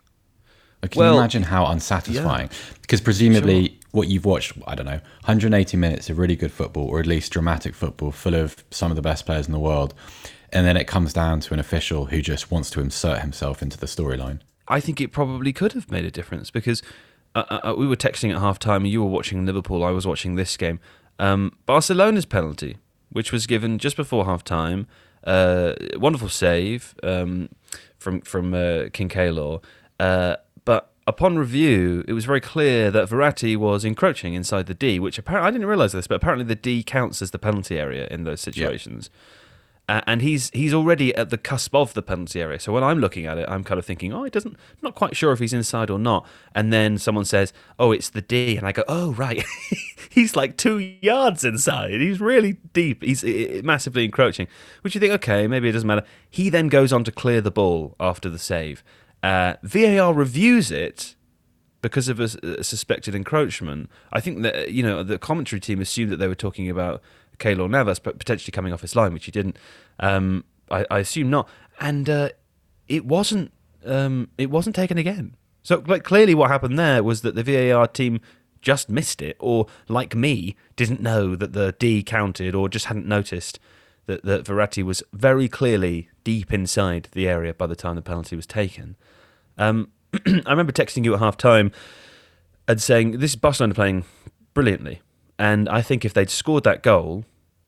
Like, can well, you imagine how unsatisfying? Yeah, because presumably sure. what you've watched, I don't know, one hundred eighty minutes of really good football, or at least dramatic football, full of some of the best players in the world, and then it comes down to an official who just wants to insert himself into the storyline. I think it probably could have made a difference because uh, uh, we were texting at half time and you were watching Liverpool, I was watching this game. Um, Barcelona's penalty, which was given just before half time, uh, wonderful save um, from, from uh, King Kaylor. Uh, But upon review, it was very clear that Verratti was encroaching inside the D, which apparently I didn't realise this, but apparently the D counts as the penalty area in those situations. Yep. Uh, and he's he's already at the cusp of the penalty area. So when I'm looking at it, I'm kind of thinking, oh, he doesn't, I'm not quite sure if he's inside or not. And then someone says, oh, it's the D, and I go, oh, right, he's like two yards inside. He's really deep. He's massively encroaching. Which you think, okay, maybe it doesn't matter. He then goes on to clear the ball after the save. Uh, V A R reviews it because of a, a suspected encroachment. I think that, you know, the commentary team assumed that they were talking about Keylor Navas potentially coming off his line, which he didn't. Um, I, I assume not, and uh, it wasn't. Um, it wasn't taken again. So, like, clearly, what happened there was that the V A R team just missed it, or like me, didn't know that the D counted, or just hadn't noticed that that Verratti was very clearly deep inside the area by the time the penalty was taken. Um, I remember texting you at half time and saying, this is Barcelona playing brilliantly. And I think if they'd scored that goal,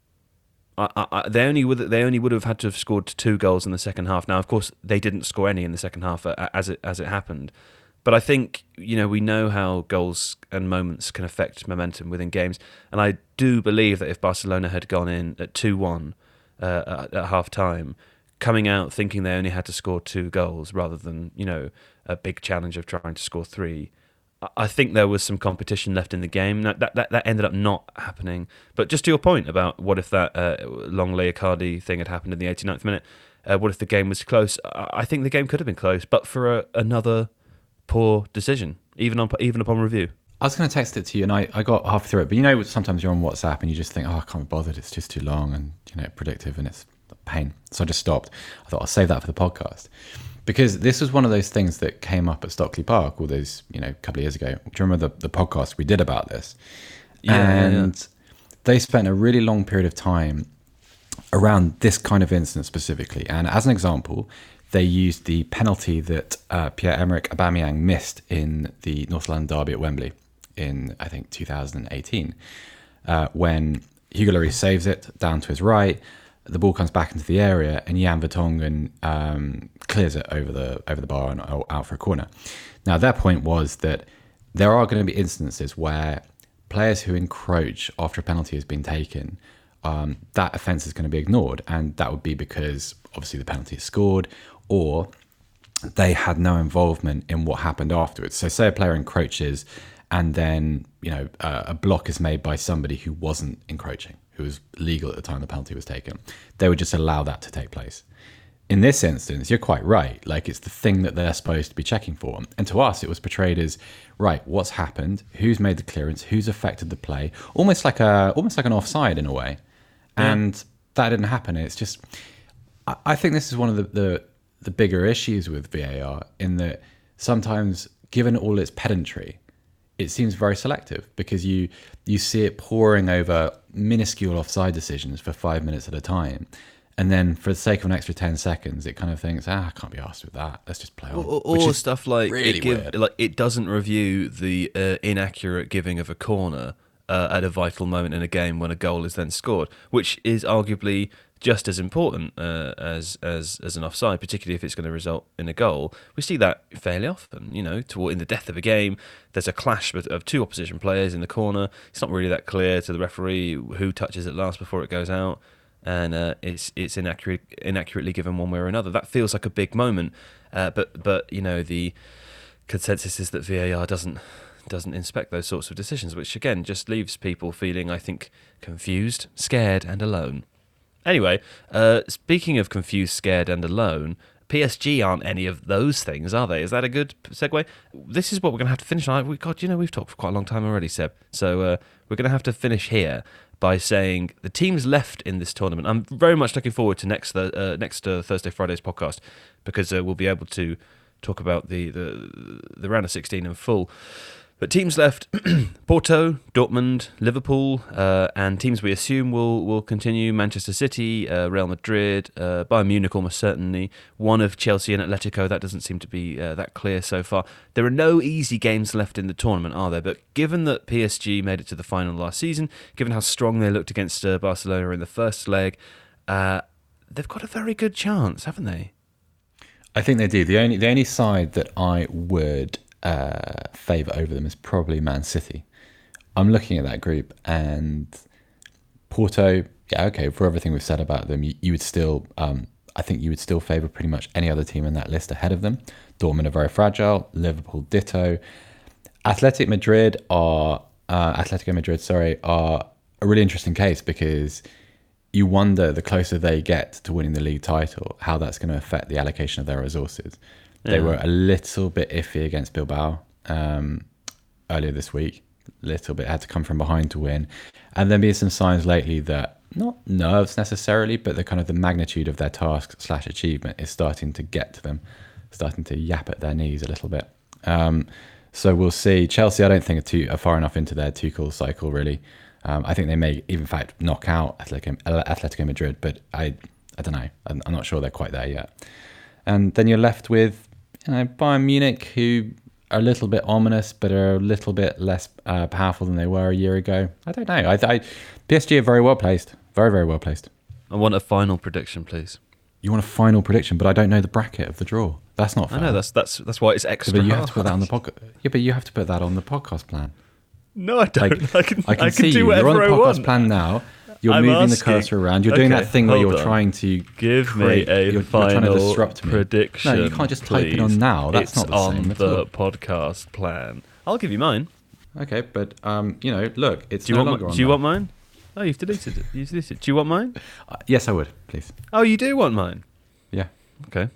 I, I, they only would they only would have had to have scored two goals in the second half. Now, of course, they didn't score any in the second half as it as it happened. But I think, you know, we know how goals and moments can affect momentum within games. And I do believe that if Barcelona had gone in at two one uh, at, at half time, coming out thinking they only had to score two goals rather than, you know, a big challenge of trying to score three, I think there was some competition left in the game. That that, that ended up not happening. But just to your point about what if that uh, Longley Icardi thing had happened in the eighty-ninth minute, uh, what if the game was close? I think the game could have been close, but for a, another poor decision, even on even upon review. I was going to text it to you, and I, I got half through it. But you know, sometimes you're on WhatsApp and you just think, oh, I can't be bothered. It's just too long and, you know, predictive, and it's a pain. So I just stopped. I thought I'll save that for the podcast. Because this was one of those things that came up at Stockley Park all those, you know, a couple of years ago. Do you remember the, the podcast we did about this? Yeah, and yeah. They spent a really long period of time around this kind of incident specifically. And as an example, they used the penalty that uh, Pierre-Emerick Aubameyang missed in the North London derby at Wembley in, I think, two thousand eighteen, uh, when Hugo Lloris saves it down to his right. The ball comes back into the area, and Jan Vertonghen um, clears it over the over the bar and out for a corner. Now, their point was that there are going to be instances where players who encroach after a penalty has been taken, um, that offence is going to be ignored, and that would be because obviously the penalty is scored, or they had no involvement in what happened afterwards. So, say a player encroaches, and then, you know, uh, a block is made by somebody who wasn't encroaching, it was legal at the time the penalty was taken, they would just allow that to take place. In this instance, you're quite right. Like, it's the thing that they're supposed to be checking for. And to us, it was portrayed as, right, what's happened? Who's made the clearance? Who's affected the play? Almost like a, almost like an offside in a way. Yeah. And that didn't happen. It's just, I, I think this is one of the, the, the bigger issues with V A R, in that sometimes, given all its pedantry, it seems very selective, because you, you see it poring over minuscule offside decisions for five minutes at a time. And then, for the sake of an extra ten seconds, it kind of thinks, ah, I can't be asked with that. Let's just play on. Or, or stuff like, really it give, weird. like it doesn't review the uh, inaccurate giving of a corner uh, at a vital moment in a game when a goal is then scored, which is arguably just as important uh, as as as an offside, particularly if it's going to result in a goal. We see that fairly often. You know, toward, in the death of a game, there's a clash of two opposition players in the corner. It's not really that clear to the referee who touches it last before it goes out. And uh, it's it's inaccurate, inaccurately given one way or another. That feels like a big moment, uh, but but you know the consensus is that V A R doesn't doesn't inspect those sorts of decisions, which again just leaves people feeling, I think, confused, scared, and alone. Anyway, uh, speaking of confused, scared, and alone, P S G aren't any of those things, are they? Is that a good segue? This is what we're going to have to finish on. We, God, you know, we've talked for quite a long time already, Seb. So uh, we're going to have to finish here by saying the teams left in this tournament. I'm very much looking forward to next uh, next uh, Thursday, Friday's podcast, because uh, we'll be able to talk about the, the, the round of sixteen in full. But teams left, Porto, Dortmund, Liverpool, uh, and teams we assume will will continue, Manchester City, uh, Real Madrid, uh, Bayern Munich almost certainly, one of Chelsea and Atletico. That doesn't seem to be uh, that clear so far. There are no easy games left in the tournament, are there? But given that P S G made it to the final last season, given how strong they looked against uh, Barcelona in the first leg, uh, they've got a very good chance, haven't they? I think they do. The only the only side that I would uh, favour over them is probably Man City. I'm looking at that group, and Porto, yeah, okay, for everything we've said about them, you, you would still, um, I think you would still favour pretty much any other team in that list ahead of them. Dortmund are very fragile, Liverpool ditto. Athletic Madrid are, uh, Atletico Madrid, sorry, are a really interesting case, because you wonder, the closer they get to winning the league title, how that's going to affect the allocation of their resources. Yeah. They were a little bit iffy against Bilbao um, earlier this week. Little bit, had to come from behind to win. And then been some signs lately that, not nerves necessarily, but the kind of the magnitude of their task slash achievement is starting to get to them, starting to yap at their knees a little bit. Um, so we'll see. Chelsea, I don't think are, too, are far enough into their Tuchel cycle, really. Um, I think they may, even in fact, knock out Atletico, Atletico Madrid, but I I don't know. I'm, I'm not sure they're quite there yet. And then you're left with, you know, Bayern Munich, who are a little bit ominous, but are a little bit less uh, powerful than they were a year ago. I don't know. I, I, P S G are very well placed. Very, very well placed. I want a final prediction, please. You want a final prediction, but I don't know the bracket of the draw. That's not fair. I know, that's that's that's why it's extra. But you have to put that on the podcast. Yeah, but you have to put that on the podcast plan. No, I don't. Like, I can, I can I can see do you. whatever You're on the I podcast want. plan now. You're I'm moving asking, the cursor around. You're doing okay, that thing where hold you're on. trying to give create, me a you're, final you're trying to disrupt me. prediction. No, you can't just type it please. on now. That's it's not the on same at the all. podcast plan. I'll give you mine. Okay, but um, you know, look, it's Do you no want? longer My, on do you there. want mine? Oh, you've deleted it. You've deleted it. Do you want mine? Uh, yes, I would, please. Oh, you do want mine. Yeah. Okay.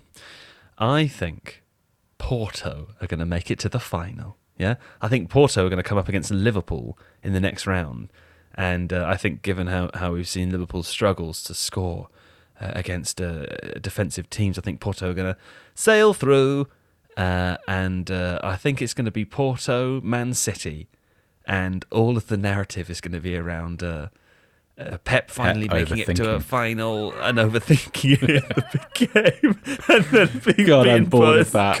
I think Porto are going to make it to the final. Yeah, I think Porto are going to come up against Liverpool in the next round, and uh, I think given how, how we've seen Liverpool's struggles to score uh, against uh, defensive teams, I think Porto are going to sail through, uh, and uh, I think it's going to be Porto, Man City, and all of the narrative is going to be around uh, uh, Pep finally Pep making it to a overthinking. final and overthinking it at the big game, and then being God, I'm beaten bored by of that.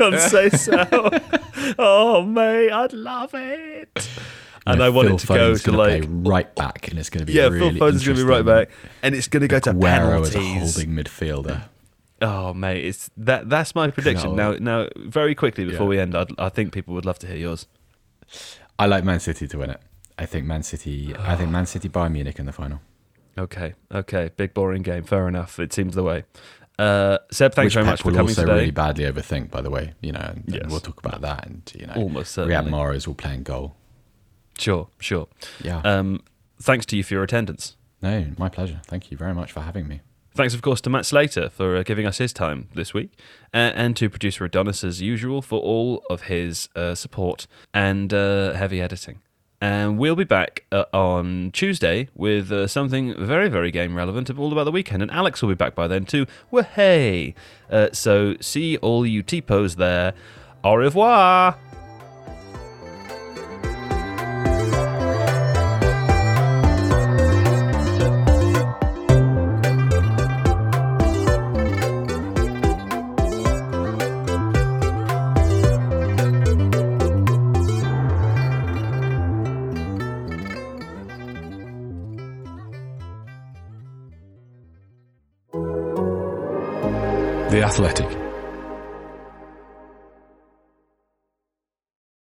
Conceição. Oh, mate, I'd love it. And Yeah, I want Phil it to go Foden's to gonna like play right back, and it's going to be yeah, really Phil Foden's going to be right interesting. back, and it's going to go to Aguero as a penalties. holding midfielder. Oh, mate, it's that. That's my prediction. No. Now, now, very quickly before Yeah. we end, I'd, I think people would love to hear yours. I like Man City to win it. I think Man City. I think Man City Bayern Munich in the final. Okay, okay, big boring game. Fair enough. It seems the way. Uh, Seb, thanks Which very Pep much for will coming also today. really badly overthink, by the way. You know, and, and Yes. we'll talk about that. And you know, Almost certainly. Riyad Mahrez will play in goal. Sure, sure. Yeah. Um, thanks to you for your attendance. No, my pleasure. Thank you very much for having me. Thanks, of course, to Matt Slater for uh, giving us his time this week, uh, and to producer Adonis, as usual, for all of his uh, support and uh, heavy editing. And we'll be back uh, on Tuesday with uh, something very, very game relevant, all about the weekend. And Alex will be back by then too. Well, hey! Uh, so see all you T-pos there. Au revoir! The Athletic.